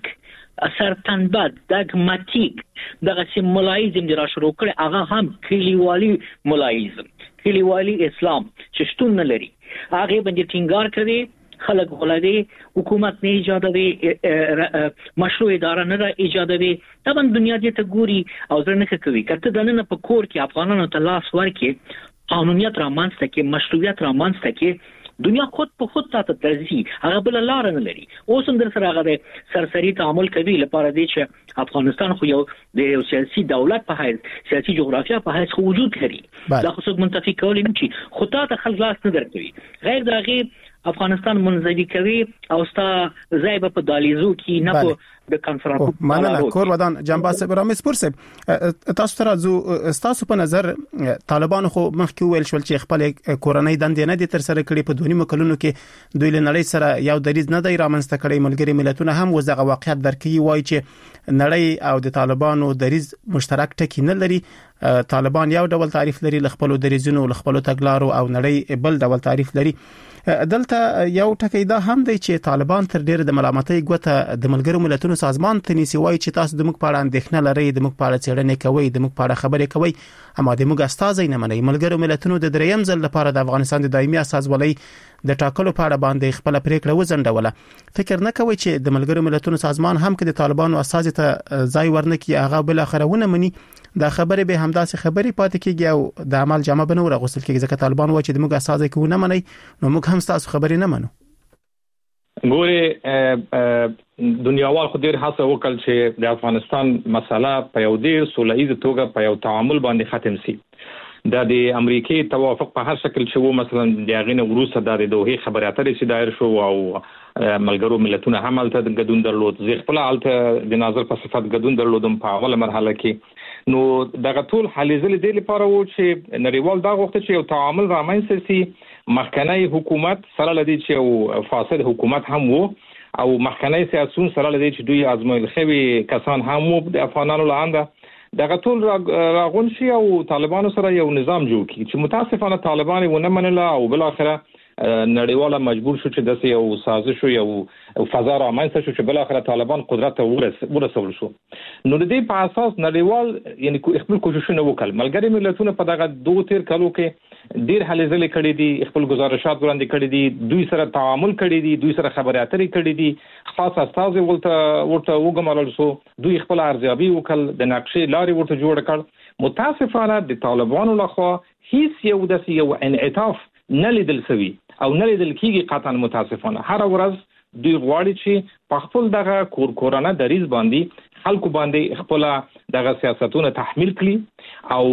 سرتنبد دګماتیک دغه سیمولایزم دی را شروع کړي، هغه هم کلیوالي مولایزم، کلیوالي اسلام چې شتون نه لري. هغه باندې ټینګار کوي خلک غولوي، حکومت نه ایجادوي، مشروع اداره نه ایجادوي. طبعا دنیا دې ته ګوري او ځنه کوي کته دنه په کور کې افغانانو ته لاس ورکړي، قانونیت رامنځته کې، مشروعیت رامنځته کې، دنیا خود په خود ته ترځي، هغه بل لار نه لري. اوس هم در سره هغه سرسری تعامل کوي لپاره دې چې افغانستان خو یو د سیاسي دولت په حیث، سیاسي جغرافیه په حیث وجود لري. دا خو څوک منتفي کولی نه شي، خو ته خلک لاس نه درکوي. غیر دغه افغانستان منځوي کوي او ستا ځای په دالیزو کې نه په د کانفرنس مننه. کور ودان جنباس برامز پرسه تاسو ترازو تاسو په نظر طالبان خو مخکې ویل شول چې خپل کورنۍ دندې نه دي تر سره کړې، په دونیمو کلونو کې دوی له نړۍ سره یو دریز نه دی رامنځته کړی. ملګری ملتونه هم وزغه واقعیت درکې وایي چې نړۍ او د طالبانو دریز مشترک ټکی نه لري. طالبان یو ډول تعریف لري ل خپل دریزونو، ل خپل تګلارو، او نړۍ بل ډول تعریف لري. دلته یو ټکی دا هم دی چې طالبان تر ډیره د ملامتۍ ګوته د ملګرو ملتونو سازمان ته نیسي، وایي چې تاسو د موږ په اړه اندېښنه لرئ، د موږ په اړه څېړنې کوئ، د موږ په اړه خبرې کوئ، اما د موږ استازي نه منئ. ملګرو ملتونو د دریم ځل لپاره د افغانستان د دایمي استازولۍ د ټاکلو په اړه باندې خپل پریکړه وزنډوله. فکر نه کوي چې د ملګرو ملتونو سازمان هم کې د طالبانو استازي ته ځای ورنکړي، هغه بل اخره ونه مني؟ دا خبره به همداسې خبرې پاتې کیږي او د عمل جامه بنور غوسل کیږي، ځکه طالبان وایي چې د موږ استازي کو نه مني، نو موږ هم تاسو خبرې نه منو. ګوره دنیاوال خو ډیر هڅه وکړ چې د افغانستان مسله په یو ډیر سولهییز توګه په یو تعامل باندې ختم شي. د امریکای توافق په هر شکل چې وو، مثلا د غینه وروسته د دوه خبرې اترې چې دایر شو او ملګرو ملتونه هم الته ګډون درلود، زه خپل الته د ناظر په صفت ګډون درلودم په اوله مرحله کې. نو دغه ټول حل ځل د لپاره وو چې نړیوال دا غوښته چې یو تعامل رامنځته شي. مخکنی حکومت سره لدی چې او فاسد حکومت هم وو او مخکنی سیاسيون سره لدی چې دوی ازمایل خوي کسان هم وو د افغانانو لاندې دغه ټول راغون شي او طالبانو سره یو نظام جوړ کړي چې متاسفانه طالبان ونه منله او بل اخره نړیواله مجبور شو چې داسې یو سازش یو فضا رامنځته شو چې بل اخره طالبان قدرت ته ورسول شو. نو د دې په اساس نړیوال یعنی خپل کوششونه وکړ. ملګری ملتونه په دغه 2-3 کالو کې ډیر هلې ځلې کړې دي، خپل گزارشات وړاندې کړې دي، دوی سره تعامل کړی دي، دوی سره خبرې اترې کړې دي، خاص استازي ورته وګمارل شو، دوی خپل ارزیابي وکړ، د نقشې لارې ورته جوړ کړ. متاسفانه د طالبانو لخوا هیڅ یو داسې یو انعطاف نه لیدل شوی او نه لیدل کیږي قطعا. متاسفانه هر ورځ دوی غواړي چې په خپل دغه کورانه دریز باندې خلکو باندې خپل دغه سیاستونه تحمیل کړي او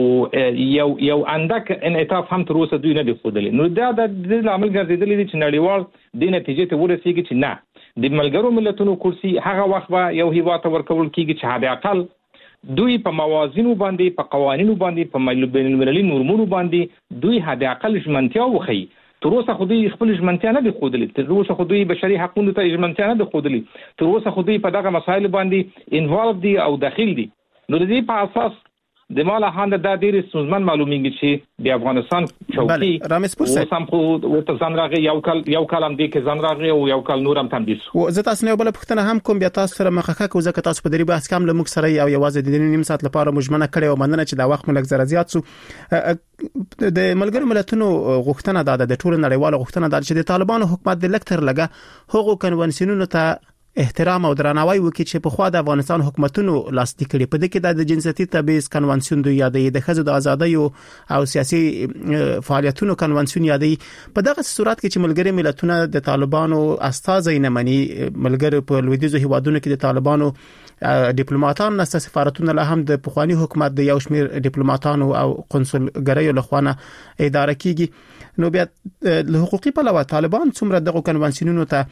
یو اندک انعطاف هم تر اوسه دوی نه دی خوده. نو دا د عمل ګرځیدل دي چې نړیوال د نتیجې ته ورسیږي چې نه د ملګرو ملتونو کرسي هغه وخت به یو هیواد ورکول کیږي چې حد اقل دوی په موازینو باندې، په قوانینو باندې، په بین المللي نورمونو باندې دوی حد اقل ژمنتیا وخی تر اوسه خو دوی خپل ژمنتیا نه دي ښودلې، تر اوسه خو دوی بشري حقوقو ته ژمنتیا نه دي ښودلې، تر اوسه خو دوی په دغه مسایل باندې انوالو دي او داخل دي. نو د دې په اساس د مال هاند د ډېر سوزمن معلومیږي چې د افغانستان چوکي سم خو ورته ځان راغی یو کال هم دی کې ځان راغی او یو کال نور هم تندیس. او زه تاسو نه بل پښتنه هم کوم بیا تاسو سره مخکې کو ځکه تاسو په دې بحث کې هم له موږ سره یو یوازې د نیم ساعت لپاره مجمنه کړې او مننه چې دا وخت ملک زره زیات سو. د ملګرو ملتونو غوښتنه د ټول نړیوالو غوښتنه د چې د طالبانو حکومت د لکتر لګه هغو کنونسیونونو ته احترام او درناوی وکړي چې په خوا د افغانستان حکومتونو لاسلیک کړي. په دې کې د جنسیتي تبعیض کنونسیون دوی یادې د ښځو د ازادۍ او سیاسي فعالیتونو کنونسیون یادې. په دغه صورت کې چې ملګري ملتونه د طالبانو استازي نه مني، ملګري په لویدیځو هیوادونو کې د طالبانو ډیپلوماټان نسته، سفارتونه له هم د پخوانی حکومت د یو شمیر ډیپلوماټانو او قنصلګریو له خوا اداره کیږي. نو بیا له حقوقي پلوه طالبان څومره دغه کنونسیونونو ته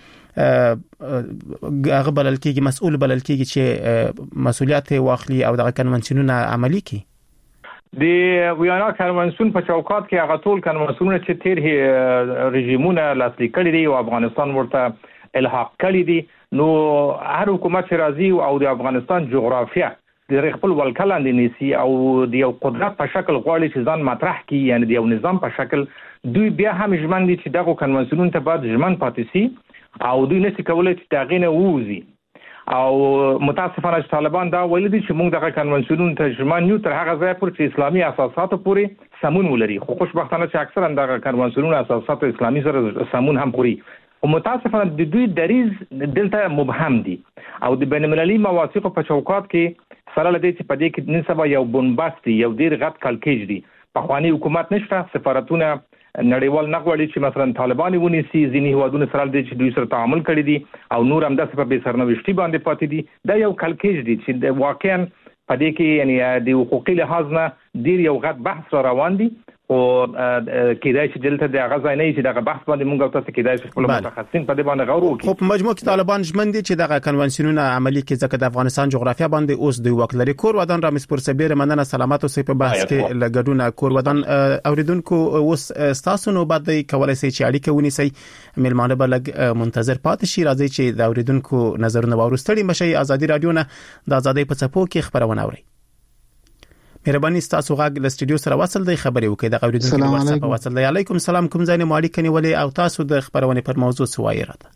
هغه بلل کیږي، مسؤل بلل کیږي چې مسؤلیت واخلي او دغه کنونسیونونه عملی کړي. د ویانا کنونسیون په چوکاټ کې هغه ټول کنونسیونونه چې تیر رژیمونه لاسلیک کړي دي او افغانستان ورته الحاق کړي دي، نو هر حکومت چې راځي او د افغانستان جغرافیه د خپل ولکلاندې نیسي او د یو قدرت په شکل غواړي چې ځان مطرح کړي، یعنی د یو نظام په شکل، دوی بیا هم ژمن دي چې دغه کنونسیون ته باید ژمن پاتې شي او دوی نشي کولای چې دغه نه ووزي. او متاسفانه چې طالبان دا ویل دي چې موږ دغه کنونسیون ته ژمن یو تر هغه ځای پورې چې اسلامي اساسات پورې سمون ولري. خو خوشبختانه چې اکثرا دغه کنونسیون اساسات اسلامي سره سمون هم پوري او متاسفانه د دوی دریز دلته مبهم دي او د بین المللي مواثیق په چوکاټ کې سره لدی چې په دې کې نن سبا یو بنبست یو ډیر غټ کلکیج دي. پخوانی حکومت نشته، سفارتونه نړیوال نه غواړي چې مثلا طالبان ونیسي، ځینې هیوادونه سره لدی چې دوی سره تعامل کړي دي او نور هم د سبب سرنوشتي باندې پاتې دي. دا یو کلکیج دي چې واقعا په دې کې یعنی د حقوقي لحاظ نه ډیر یو غټ بحث روان دي او کېدای چې دلته د غزا نه چې دغه بحث باندې موږ تاسو کېدای چې خپل متخصصین په دې باندې غور وکړي. خو په مجموع کې طالبان ژمن دي چې دغه کنونسیونونه عملی کړي ځکه د افغانستان جغرافیه باندې اوس دوی وخت لري. کور ودان رامز پرسبیر مننه سلامات اوسې په بحث کې لګډونه. کور ودان اوریدونکو اوس تاسو نو بعد کولای شي چې اړیکه ونیسي، ملمانه بلګ منتظر پاتې شي. راځي چې د اوریدونکو نظرونه واورستړي مشي. ازادي رادیو نه د ازادۍ په څپو کې خبرونه اوري. مهرباني تاسو غاګ ل استودیو سره وصل دی خبرې وکړئ. د اوریدونکو په واتساپ وصل دی. علیکم السلام، کوم ځای نه مالک کنيولې او تاسو د خبرونه پر موضوع سوای راته.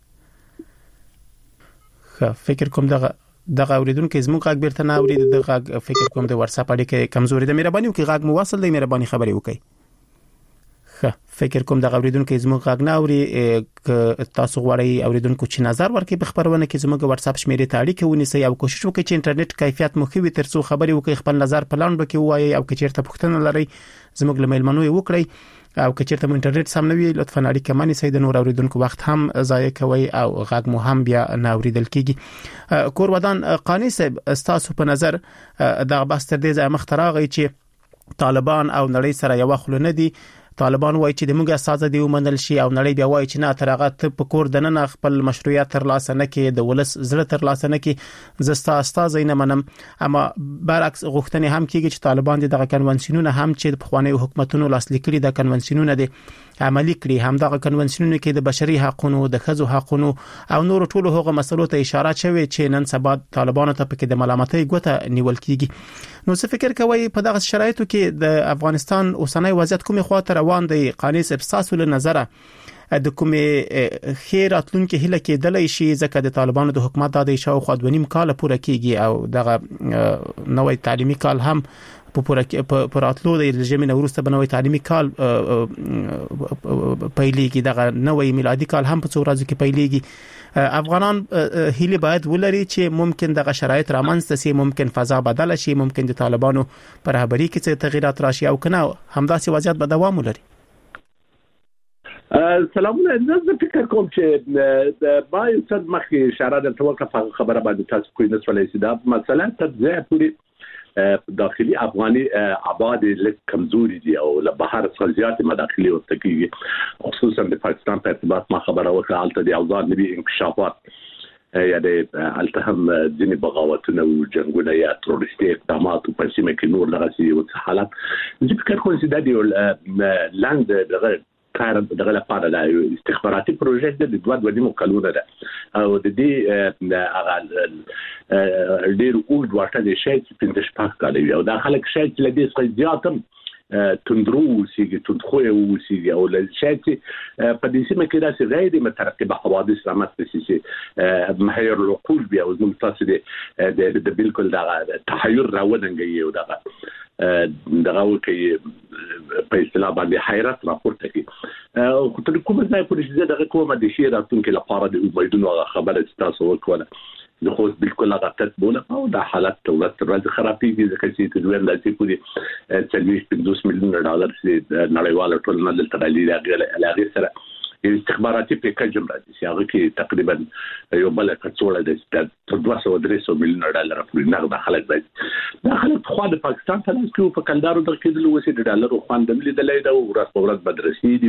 فکر کوم دغه اوریدونکو زموږ غاګ بیرته نه اوري. د غاګ فکر کوم د واتساپ اړیکه کمزوري ده. مهرباني وکړئ غاګ مو وصل دی، مهرباني خبرې وکړئ. فکر کوم د اوریدونکو زموږ غاګ نه اوري. تاسو غواړئ اوریدونکو چې نظر ورکړي په خبرونه کې زموږ واتساپ شمیرې ته اړیکه ونیسئ او کوشش وکړئ چې انټرنیټ کیفیت مو ښه وي ترڅو خبرې وکړئ، خپل نظر په لاندې کې وایي او که چیرته پوښتنه لرئ زموږ له میلمنو یې وکړئ او که چیرته مو انټرنیټ سم نه وي لطفا اړیکه مانی سي. د نور اوریدونکو وخت هم ضایع کوي او غاګ مو هم بیا نه اوریدل کیږي. کور ودان قانی صاحب، تاسو په نظر د بحث تر دې ځای مختراغي چې طالبان او نړۍ سره یو خلونه دي. طالبان وایي چې د موږ اساسه دی ومنل شي او نړۍ بیا وایي چې نه ترغه په کور دننه خپل مشروعیت تر لاسه نه کې، د ولس زړه تر لاسه نه کې. زستا استاد نه منم، اما برعکس غوښتنې هم کیږي چې طالبان دغه کنونسیونونه هم چې په خواني حکومتونو لاسلیک کړي د کنونسیونونه دي عملی کړي، هم دغه کنونسیونونه کې د بشري حقوقو، د ښځو حقوقو او نور ټولو هغه مسلو ته اشاره شوی چې نن سبا طالبانو ته پکې د ملامتۍ ګوته نیول کیږي. نو څه فکر کوي په دغه شرایطو کې د افغانستان اوسنۍ وضعیت کومه خواته روان دی؟ قانیس افساسو له نظره د کومه خیر اتلونکو هله کې دلای شي ځکه د طالبانو د حکومت د شاوخوا 2.5 کال پوره کیږي او دغه نوې تعلیمي کال هم په راتلو د رژیم وروسته بنوي تعلیمي کال پیلېږي، دغه نوې میلادي کال هم په څو ورځو کې پیلېږي. افغانان هیله باید ولري چې ممکن دغه شرایط رامنځته شي، ممکن فضا بدل شي، ممکن د طالبانو پر رهبری کې څه تغیرات راشي او کنه همداسې وضعیت به دوام ولري. سلامونه. زه فکر کوم چې د بای صد مخکې اشاره درته وکړه خبره باندې تاسو کوی نسولای شي. دا مثلا تدزه پوری داخلي افغاني آباد لک کمزوري دي او له بهر څخه زیات مداخلي ورته کیږي، خصوصا د پاکستان په ارتباط ما خبره وکړه الته د اوزار نبي انکشافات یعنی الته هم ځینې بغاوتونه او جنگونه یا تروریستي اقدامات په سیمه کې نور لغسي او حالات. زه فکر کوم چې د لاند دغه کار دغه لپاره د استخباراتي پروژې د 2.5 کلونه ده او د دې ډېر اوږد واټن شي چې 15 کال او دا خلک شي چې لدې څخه زیاتم تندرو وسیږي تندخوي وسیږي او لشي په دې سیمه کې داسې غیر مترقبه حوادث رامنځته شي محیر العقول بیا او موږ تاسو د بالکل دا تحیر راوړنګي او دغه وکي په اصطلاح باندې حیرت راپورته کی او تر کومه ځای پورې چې دغه کومه د شی راتونکو لپاره د امیدونو خبره تاسو وکړه د خو بالکل هغه بوله او د حالت ورځ خرابېږي ځکه چې د دوی اندازې پورې $250 مليون چې نړیواله ټولنه د تړلې لغې سره استخباراتي پیکج راځي چې هغه کې تقریبا یو بل کڅوړه د $200 مليون پورې نقد خلک راځي دا خلک خو د پاکستان په لاس کې په کلدارو د کېدل وسې د ډالرو خواندل لیدلې دا ورځ په ورځ مدرسې دي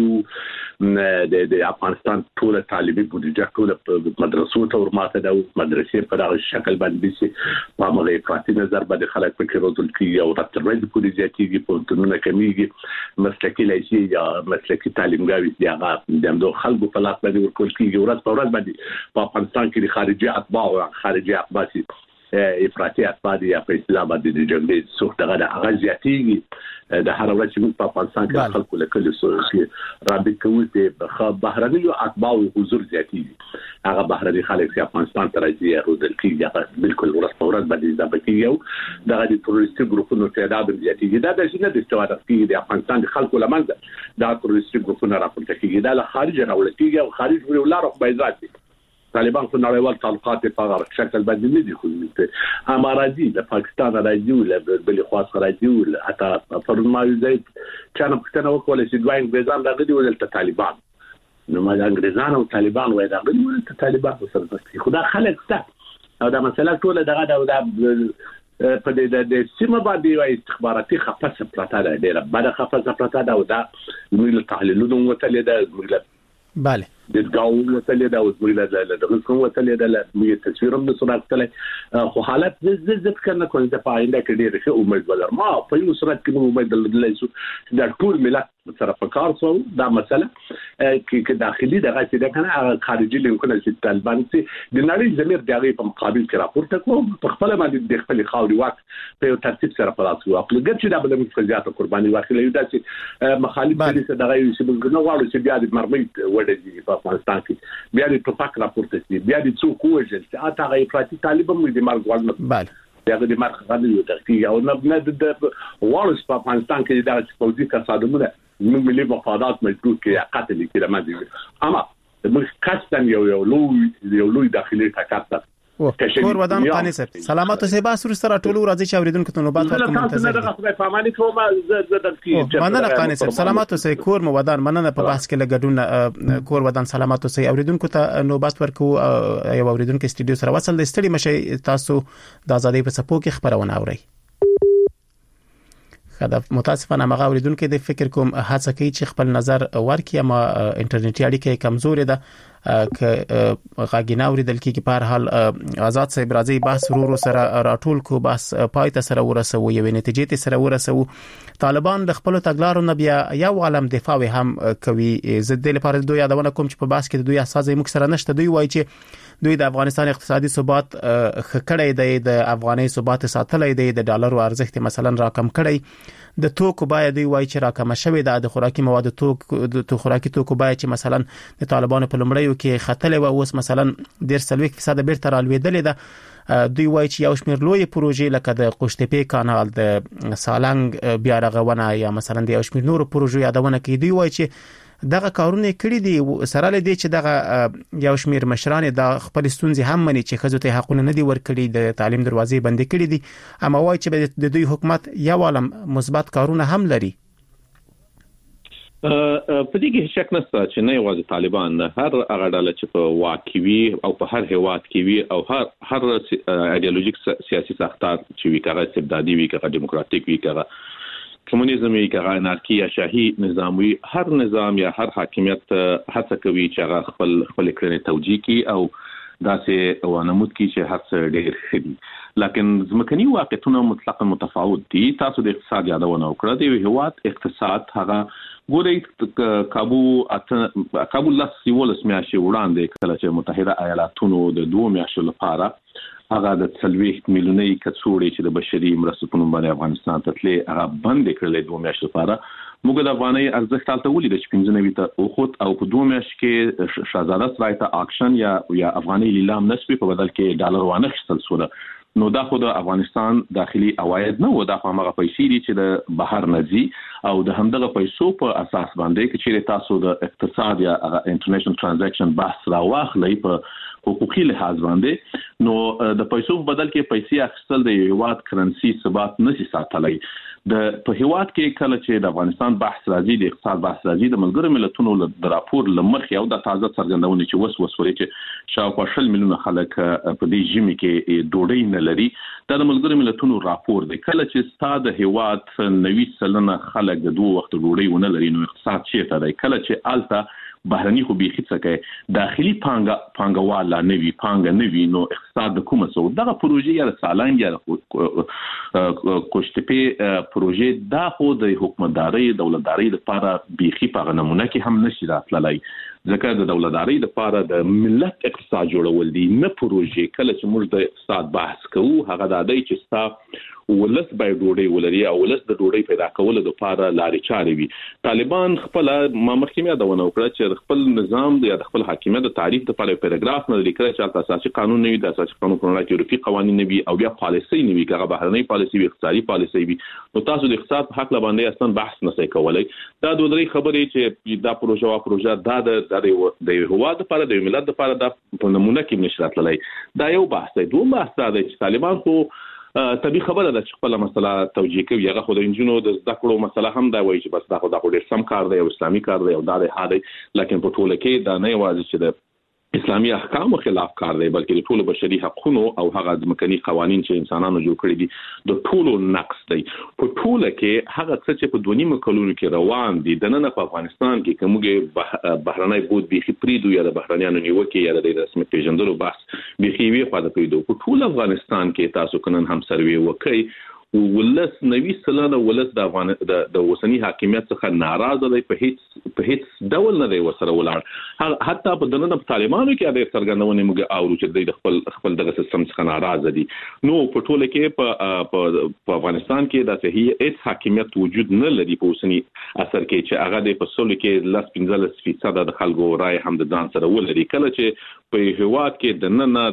د افغانستان ټول طالبي بودیجه ټول مدرسو ته ورماته دا مدرسې په دغه شکل باندې چې په مغه افراطي نظر باندې خلک پکې روزل کیږي او راترې د بودیجه کېږي په تنونه کمیږي مسلکي لایسي یا مسلکي تعلیمګاوي دی هغه د خلکو په لاس باندې ورکول کیږي ورځ په ورځ باندې په افغانستان کې د خارجي اتباع او خارجي اقباسي افراطي اتباع یا په اصطلاح باندې د جنګي سوخت دغه اغازياتي د هر ورځ چې په افغانستان کې خلکو له کله سوري رابط کوي د بهرنیو اتباع او حضور زیاتی هغه بهرني خلک چې افغانستان ته راځي رودل کیږي بالکل ورځ په ورځ باندې د بکیو دغه د تروریستي ګروپونو تعداد زیاتی دا د شنه د استوادت کې د افغانستان د خلکو لمنځه دا تروریستي ګروپونه راپورته کیږي دا له خارج راول کیږي او خارج ولاره خبيزات طالبان په نړیوال تعلقات په شکل باندې نه دي خو اماراتي د پاکستان راځي ول بل خاص راځي ول حتی فرمایي زید چې نه پښتنه وکول چې دوی انګريزان راغلي ول ته طالبان نو ما انګريزان او طالبان وای راغلي ول ته طالبان سره خدا خلک ته او دا مسله ټول دغه د په دې سیمه باندې وای استخباراتي خفص پراته ده ډیره بعد خفص پراته ده او دا موږ تحلیلونه وتلې ده بله د ګاو وتلې دا اوس موږ له دغه کوم وتلې دا موږ تصویرم د صورت تلې خو حالت زت کنه کوم د پاینده کې ډېر ښه امید ولر ما په یو صورت کې موږ امید لرو چې دا ټول ملت سره په کار سو دا مسله کې داخلي دغه چې دا کنه خارجي لینکونه چې طالبان چې د نړۍ زمير دغه په مقابل کې راپورته کوم په خپل باندې د خپل خاوري واک په یو ترتیب سره پلاس وو خپل ګر چې دا بل مفاجات قرباني واخلې یو داسې مخالف دي چې دغه یو چې موږ نه غواړو چې بیا د مرمۍ وړي په افغانستان کې بیا د ټوپک راپورته شي بیا د څوک وژل چې اته غي افراطي طالبان موږ د مرګ وړاندې بله دغه د مرګ غوډه یو ترتیب او نه د وارث په افغانستان کې د فوجي تصادمونه موږ ملي مفادات مجبور کې قتل کې رمضان اما موږ کاستن یو لوی داخلي تکاتر کور ودان قانی صاحب سلامات اوسئ با سر سره ټولو راځي چې اوریدونکو ته نوبات ورکوم منتظر دي مننه قانی صاحب سلامات اوسئ کور مو ودان مننه په بحث کې لګډون کور ودان سلامات اوسئ اوریدونکو ته نوبات ورکو یو اوریدونکو استودیو سره وصل د استړي مشي تاسو د ازادۍ په سپو کې خبرونه اورئ خدای متاسفانه مغه اوریدونکو د فکر کوم هڅه کوي چې خپل نظر ورکړي اما انټرنیټي اړیکې کمزورې ده ک غاګینا اوریدل کې په هر حال آزاد صاحب راځي بحث ورو سره راټول کو بحث پایته سره ورسو یو نتیجې ته سره ورسو طالبان د خپل تګلارو نه بیا یو عالم دفاع هم کوي زده لپاره دوی یادونه کوم چې په بحث کې دوی اساس یې مکسره نشته دوی وایي چې دوی د افغانستان اقتصادي ثبات خکړې دی د افغاني ثبات ساتلې دی د ډالرو ارزښت مثلا راکم کړي د توکو باید دی وایي چې راکم شوی د خوراکي مواد خوراکي توکو باید چې مثلا د طالبانو په لمړیو کې خطلې و اوس مثلا 30% بیرته رالوېدلې ده دوی وایي چې یو شمېر لوی پروژې لکه د قوشتېپې کانال د سالنګ بیا رغونه یا مثلا د یو شمېر نور پروژې یادونه کوي دوی وایي چې دغه کارونه کړی دي سره لدی چې دغه یو شمیر مشران د خپل ستونزې هم مني چې خزو ته حقونه نه دي ورکړي د تعلیم دروازې بندې کړې دي اما وایي چې د دوی حکومت یو عالم مثبت کارونه هم لري په دې کې شک نشته چې نه یوازې طالبان هر هغه ډله چې په واقعي او په هر هیواد کې وي او هر ایدئولوژیک سیاسي ساختار چې وي کغه استبدادي وي کغه دیموکراتیک وي کغه کمونیزم یې کغه انارکی یا شاهي نظام وي هر نظام یا هر حاکمیت هڅه کوي چې هغه خپل کړنې توجیه کوي او داسې ونمود کی چې هر څه ډېر خدي لکن ځمکني واقعیتونه مطلقاً متفاوت دي. تاسو د اقتصاد یادونه وکړه، د هیواد اقتصاد هغه ګورې کابو لاس سیولس میاشتې وړاندې کله چې متحده ایالاتونو د 2 میاشتو لپاره هغه د 30 میلیونۍ کڅوړې چې د بشري مرستو په نوم باندې افغانستان ته تلې هغه بند کړلې 2 میاشتې لپاره. موږ د افغانۍ ارزښت حالت ولید چې 15 ته وخت او په 2 میاشتې کې شهزاده سرای ته اکشن یا افغانۍ لیلام نسبي په بدل کې ډالر وانه خپل سره. نو دا خو د افغانستان داخلي عواید نه و، دا خو هغه پیسې دي چې د بهر نزي او د همدغه پیسو په اساس باندې چې تاسو د اقتصاد یا انټرنیشنل ترانزیکشن بحث راواخلئ په حقوقي لحاظ باندې، نو د پیسو په بدل کې پیسې اخیستل د هیواد کرنسي ثبات نشي ساتلای. د په هیواد کې کله چې د افغانستان بحث راځي، د اقتصاد بحث راځي، د ملګرو ملتونو د راپور لمخې او د تازه څرګندونې چې وسوري چې شاوخوا 10 میلیونه خلک په دې ژمي کې ډوډۍ نه لري، دا د ملګرو ملتونو راپور دی. کله چې ستاسو د هیواد 90% خلک د 2 وخت ډوډۍ ونه لري، نو اقتصاد چیرته دی؟ کله چې آلته بهرني خو بيخي څه کوي، داخلي پانګواله نوي پانګه نوي، نو اقتصاد د کومه څو دغه پروژې یا سالنګ یا کوشتپی پروژې دا خو د حکومتداري دولتداري لپاره بيخي په نمونه کې هم نشي راتللی، ځکه د دولتداري لپاره د ملت اقتصاد جوړول دي نه پروژې. کله چې موږ د اقتصاد بحث کوو هغه د دې چې ستا ولس به ډوډۍ ولري او ولس د ډوډۍ پیدا کولو لپاره لارې چارې وي. طالبان خپل مخکې یادونه وکړه چې خپل نظام د خپل حاکمیت د تعریف لپاره پیراګراف نه لیکل چې اساسي قانون نه وي، د اساسي قانون په وړاندې یورپي قوانين نه وي او بیا پالیسي نه وي، هغه بهرنۍ پالیسي وي، اقتصادي پالیسي وي. نو تاسو د اقتصاد په حق باندې اصلا بحث نه کوي کولای. دا د درې خبرې چې دا پروژه د هیواد لپاره د ملت لپاره د نمونه کې نشراتلای، دا یو بحث دی. دوم بحث دا دی چې طالبان خو طبي خبره ده چې خپل مسله توجیه کوي. هغه خو د انجینو د زده کړو مسله هم دا وایي چې بس دا خو ډېر سم کار دی او اسلامي کار دی او دا د هادي، لکه په ټوله کې دا نه یوازې چې د اسلامي احکامو خلاف کار دی بلکې د ټولو بشري حقوقو او هغه ځمکني قوانين چې انسانانو جوړ کړی دي د ټولو نقص دی. په ټوله کې هغه څه چې په 2.5 کلونو کې روان دي د نن په افغانستان کې کومه بهرنۍ بود بيخي پریدو یا د بهرنیانو نیوکه یا د رسمي پیژندلو بحث بيخي وی خو د پریدو په ټول افغانستان کې تاسو کنن هم سروي وکي ولس 90% ولس د وسنی حاکمیت څخه ناراضه دی، په هیڅ ډول نه دی وسره ولاړ. حتی په دنه طالبانو کې د څرګندونې موږ اورو چې د خپل دغه سیستم څخه ناراضه دي. نو په ټوله کې په افغانستان کې د صحیح هیڅ حاکمیت وجود نه لري په وسنی اثر کې چې هغه د پسول کې 15% د خلکو رائے هم د ځان سره ولري. کله چې په هیواد کې د نن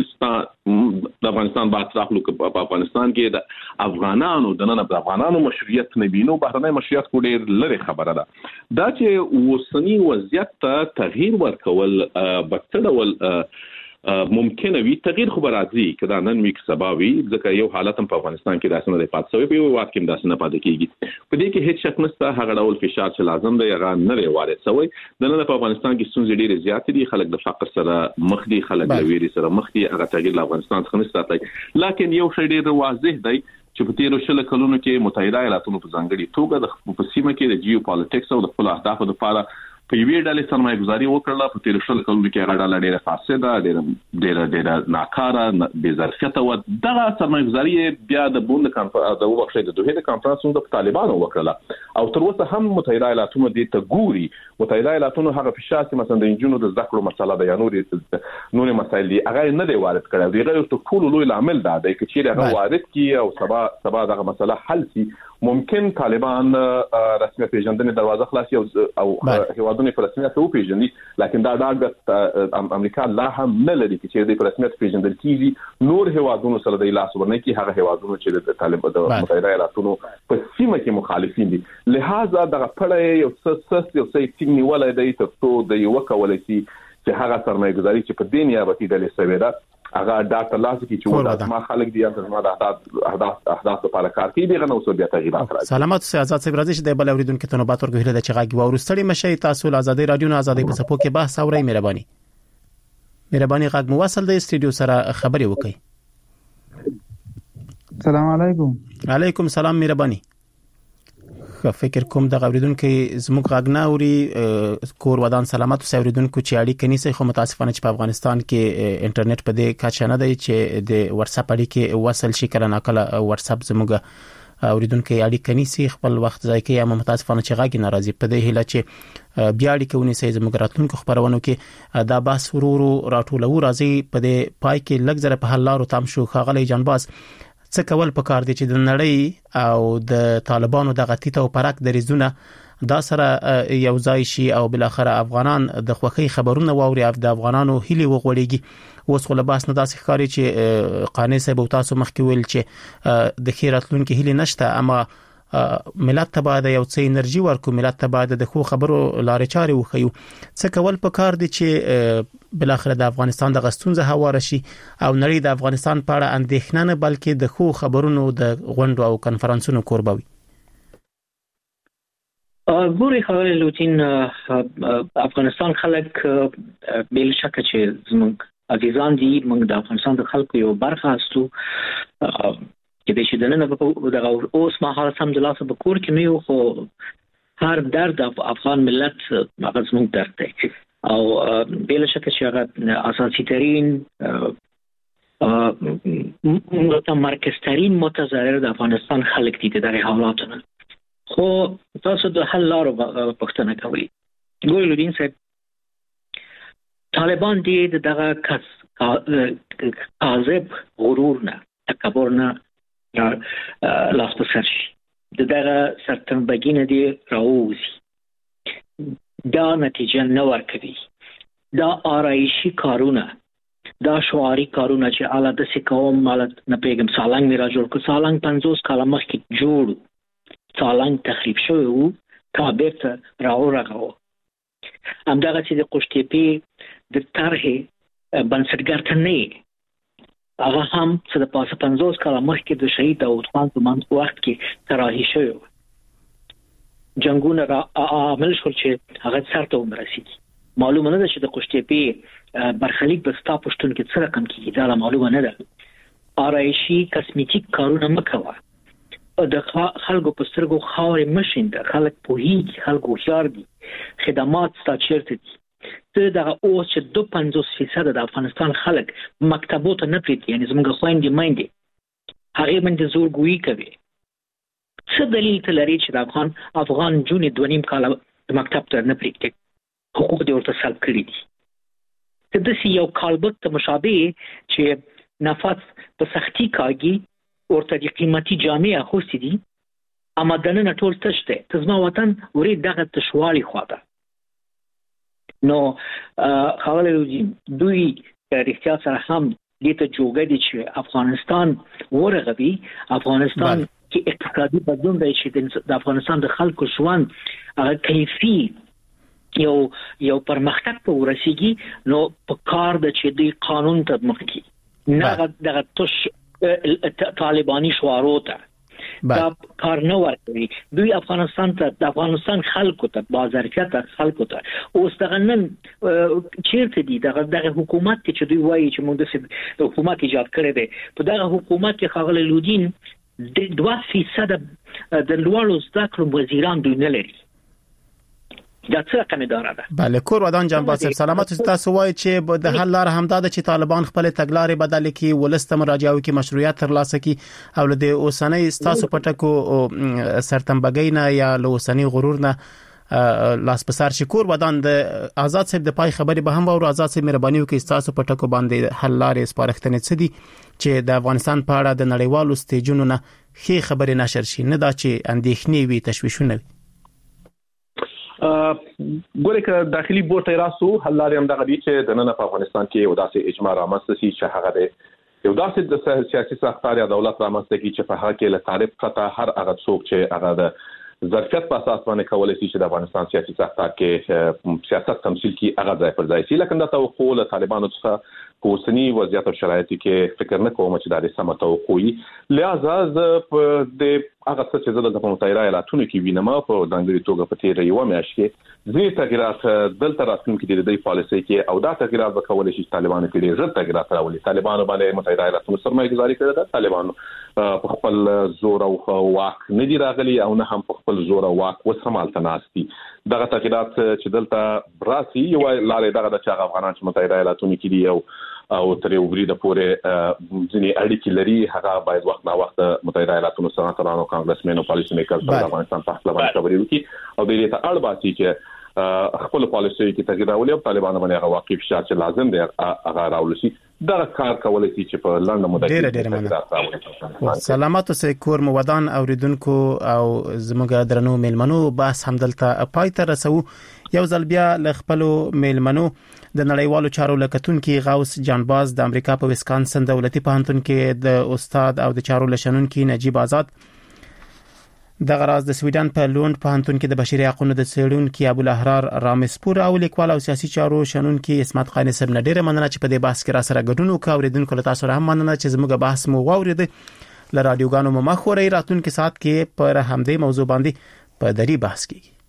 د افغانستان بعد راخلو په افغانستان کې د افغانانو د نن د افغانانو مشروعیت نه بینو، بهرنۍ مشروعیت کو ډېر لري خبره ده. دا چې وسنی وضعیت ته تغییر ورکول بکټړول ممکن وي، تغییر خو راځي کدا نن میک سباوي، ځکه یو حالت هم په افغانستان کې داسې نه پاتې شوی، په یو وخت کې داسې نه پاتې کیږي. په دې کې هیڅ شک نشته هغه ډول فشار چې لازم دی هغه نه لري وارد شوی. د نن په افغانستان کې ستونزې ډېرې زیاتې دي، خلک د فقر سره مخ دي، خلک د ویري سره مخ دي، هغه تغییر له افغانستان څخه نشته تللی. لکه یو شی ډېر واضح دی چې په 13 کلونو کې متحده ایالاتونو په ځانګړي توګه د سیمه کې د جیو پالیټکس او د خپل اهدافو لپاره په یوې ډلې سرمایه گذاري وکړه. په 13 کلونو کې هغه ډله ډېره فاسده، ډېره ناکاره، بې ظرفیته و. دغه سرمایه گذاري بیا د بوند کانفرنس د وخت د دوه کانفرنس د طالبانو وکړه او تر اوسه هم متحده ایالاتونو دې ته ګوري. متحده ایالاتونو هغه فشار چې مثلا د انجینو د زده کړو مسله د نورې مسایل دي هغه نه دی وارد کړی. دغه یو ټول لوی عامل دا دی چې هغه وارد کی او سبا دغه مسله حل شي. ممکن طالبان رسمي پیژندنې دروازه خلاصي او هیوادونه په رسمیت او پیژني، لکن دا د امریکا لا هم نه لري چې د رسمیت پیژندل کیږي. نور هیوادونو سره د لاس ورنه کې هغه هیوادونو چې د طالبان د متحده ایالاتونو په سیمه کې مخالفین دي، لہذا دغه پړې یو څه ټینګ نیولای دی ته د یو کولای شي چې هغه سرمایه گذاري چې په دنیا باندې د لسویدا هغه ډاټا لاسه کې چې ودا ما خلک دي چې ما د اهداف لپاره کار کوي دغه نو څه بیا تغییرات راځي. سلامات سي آزاد صاحب راځي چې د بل اوریدونکو ته نوبات ورکوي د چغاګي ورستړي مشي تاسو آزادي رادیو نه آزادي په سپو کې بحث اوري. مهرباني غږ مواصل د استودیو سره خبري وکړي. السلام علیکم. علیکم سلام. مهرباني فکر کوم د اوریدونکو زموږ غږ نه اوري کور ودان سلامت او اوریدونکو چې اړیکه نیسي خو متاسفانه چې په افغانستان کې انټرنیټ په دې کچه نه دی چې د واتس اپ اړیکه وصل شي کله ناکله واتس اپ زموږ اوریدونکو اړیکه نیسي خپل وخت ځای کې یا متاسفانه چې غږ ناراضي په دې هله چې بیا اړیکه ونیسي زموږ راتلونکو خبرونو کې دا بحث ورو راټولو راځي په دې پای کې لږ زره په حل لارو تام شو خاغلی جانباز څه کول پکار دي چې د نړۍ او د طالبانو د غتیته او پرک دریزونه دا سره یو ځای شي او بل اخر افغانان د خوخي خبرونه واوري او د افغانانو هلي وغوړيږي اوس خو له باس نه داسې ښکاري چې قانې صاحب تاسو مخکې ویل چې د خیراتلون کې هلي نشته اما ملت ته باید یو څه انرژي ورکو ملت ته باید د خو خبرو لارې چارې وخیو څه کول پکار دي چې بل اخر د افغانستان د غستونزه هوار شي او نړۍ د افغانستان په اړه اندېښنه نه بلکې د خو خبرونو د غونډو او کنفرانسونو کوربوي ګوري خبرې لوتین افغانستان خلک بل شک چې زموږ عزیزان دي موږ د افغانستان د خلکو یو برخه استو چې د شیدنه په اوس مهال سم د لاسه په کور کې نه یو خو هر درد افغان ملت هغه زموږ درد دی او بل شک چې هغه اساسي ترين مرکزترین متضرر د افغانستان خلک دي د حالاتونو خو تاسو د حل لارو پښتنه کوي ګوري لودین صاحب طالبان دي دغه کاذب غرور نه تکبر نه لاس په سر شي دغه سرتن بګینه دي راوځي دا نتیجه نه ورکوي دا آرایشي کارونه دا شعاري کارونه چې اعلی د سکوم مالت نه پیغام سالنګ میرا جوړ کو سالنګ 50 کاله مخکې جوړ سالنګ تخریب شوی وو تابع ته راغو همدغه چې د قشتېپی د طرح بنسټګر ته نه هغه هم چې د 50 کاله مخکې د شهید داود خان په وخت کې طراحي شوی جنگونه عامل شول چې هغه سرته ورسېږي معلومه نه ده چې د قشتېپی برخلیک په ستا پښتون کې څه رقم کېږي دا معلومه نه ده آرایشي کسمیټیک کارونه مکوه د خلکو په سترګو خاورې مشین د خلک په هیڅ خلکو خيار دي خدمات ستا چیرته دي ته دا اوس چې 2.50% د افغانستان خلک مکتبو ته نه پریږدي یعنی زموږ خويندې مایندې هغه باندې زورګویي کوي څه دلیل ته لري چې د افغان جون 2.5 کال مکتب ته نه پریږدي حقوق دې ورته سلب کړی دي د دې یو کالبت مشابه چې نفس په سختي کاږي ورته د قیمتي جامې اخوستې دي اما دنه ټول تشته تزما وطن ورې دغه تشوالي خواده نو خاله دوی رښتیا سره هم دې ته جوګه دي چې افغانستان ورغوي افغانستان کې اقتصادي بدلون دی چې د افغانستان د خلکو ژوند هغه کیفي یو پرمختګ په ورسیږي نو په کار د چې د قانون تطبیق کی نه دغه توش طالبانی شعارو ته دا کار نه ورکوي دوی افغانستان ته د افغانستان خلکو ته بازارکت خلکو ته اوس دغه نن چیرته دي دغه حکومت چې دوی وایي چې موږ د حکومت ایجاد کړی دی په دغه حکومت کې خغل لودین د 2% د لوړو زده کړو وزیران دوی نه لري دا څه رقم اداره ده بله کور ودان جنباز سلامت تاسو وایي چې د حل لار همدا ده چې طالبان خپل تګلارې بدل کړي ولست مراجعه وکړي مشروعیت ترلاسه کړي او د اوسنۍ تاسو پټکو سرتنبګۍ نه یا له اوسنۍ غرور نه لاس پسار شکور ودان د آزاد صاحب د پای خبري به هم او آزاد صاحب مهرباني وکړي تاسو پټکو باندې حل لارې سپارښتنې څه دي چې د افغانستان په اړه د نړیوالو سټیجونو نه خې خبرې نشر شي نه دا چې اندېښنې وي تشویشونه وي ګوره که داخلي بورته راسو حل لري هم دغه دي چې د نن په افغانستان کې یو داسې اجماع رامنځته شي چې هغه یو داسې د سیاسي ساختار یا دولت رامنځته کی چې په هغه کې له تعریف پرته هر هغه څوک چې هغه د ظرفیت په اساس باندې کولای شي چې د افغانستان سیاسي ساختار کې سیاست تمثيل کی هغه ځای پر ځای شي لکه دا توقع له طالبانو څخه په اوسنی وضعیت او شرایطو کې فکر نه کوم چې دا سم توقعي لہذا په د هغه څه چې زه د متحده ایالاتونو کې وینم په ځانګړي توګه په تیر یو میاشت کې ځینې تغیرات دلته راتلونکي د دې پالیسۍ کې او دا تغیرات به کولای شي طالبانو کې ډېر ژر تغیرات راولي. طالبانو باندې متحده ایالاتونو سرمایه گذاري کړې ده. طالبانو په خپل زور او واک نه دی راغلي او نه هم په خپل زور او واک وسمالته ناشتي. دغه تغیرات چې دلته راسي یو لارې دغه د چا افغانان چې متحده ایالاتونو کې دی او تر یو بری د پورې ځینې اړیکې لري هغه باید وخت نا وخت متحده ایالاتونو سناتورانو کانګرسمنو پالیسي میکرز د افغانستان په اړه باندې خبرې وکړي او د دې ته اړ باسي چې خپل پالیسي کې تغییر راولي او طالبانو باندې هغه واقعي فشار چې لازم دی هغه راولي شي دا کار کولای شي چې په لاندې موده کې سلامات اوسئ کور مودان اوریدونکو او زموږ درنو میلمنو بحث همدلته پای ته رسو. یو ځل بیا ل خپل میلمنو د نړیوالو چارو لکتونکو غوث جانباز د امریکا په ویسکانسن دولتي پوهنتون کې د استاد او د چارو لشنونکو نجیب آزاد، د غراز د سویډن په لوند پوهنتون کې د بشري حقوقو د څېړونکو ابو الاحرار رامسپور او لیکوال او سیاسي چارو شنونکو اسمت قانی صاحب نه ډیره مننه چې په دې بحث کې را سره ګډون وکړ. اوریدونکو له تاسو هم مننه چې زموږ بحث مو واورید. ل رادیوګانو مخ خوري راتلونکو ساعت کې پر همدې موضوع باندې په دری بحث کیږي.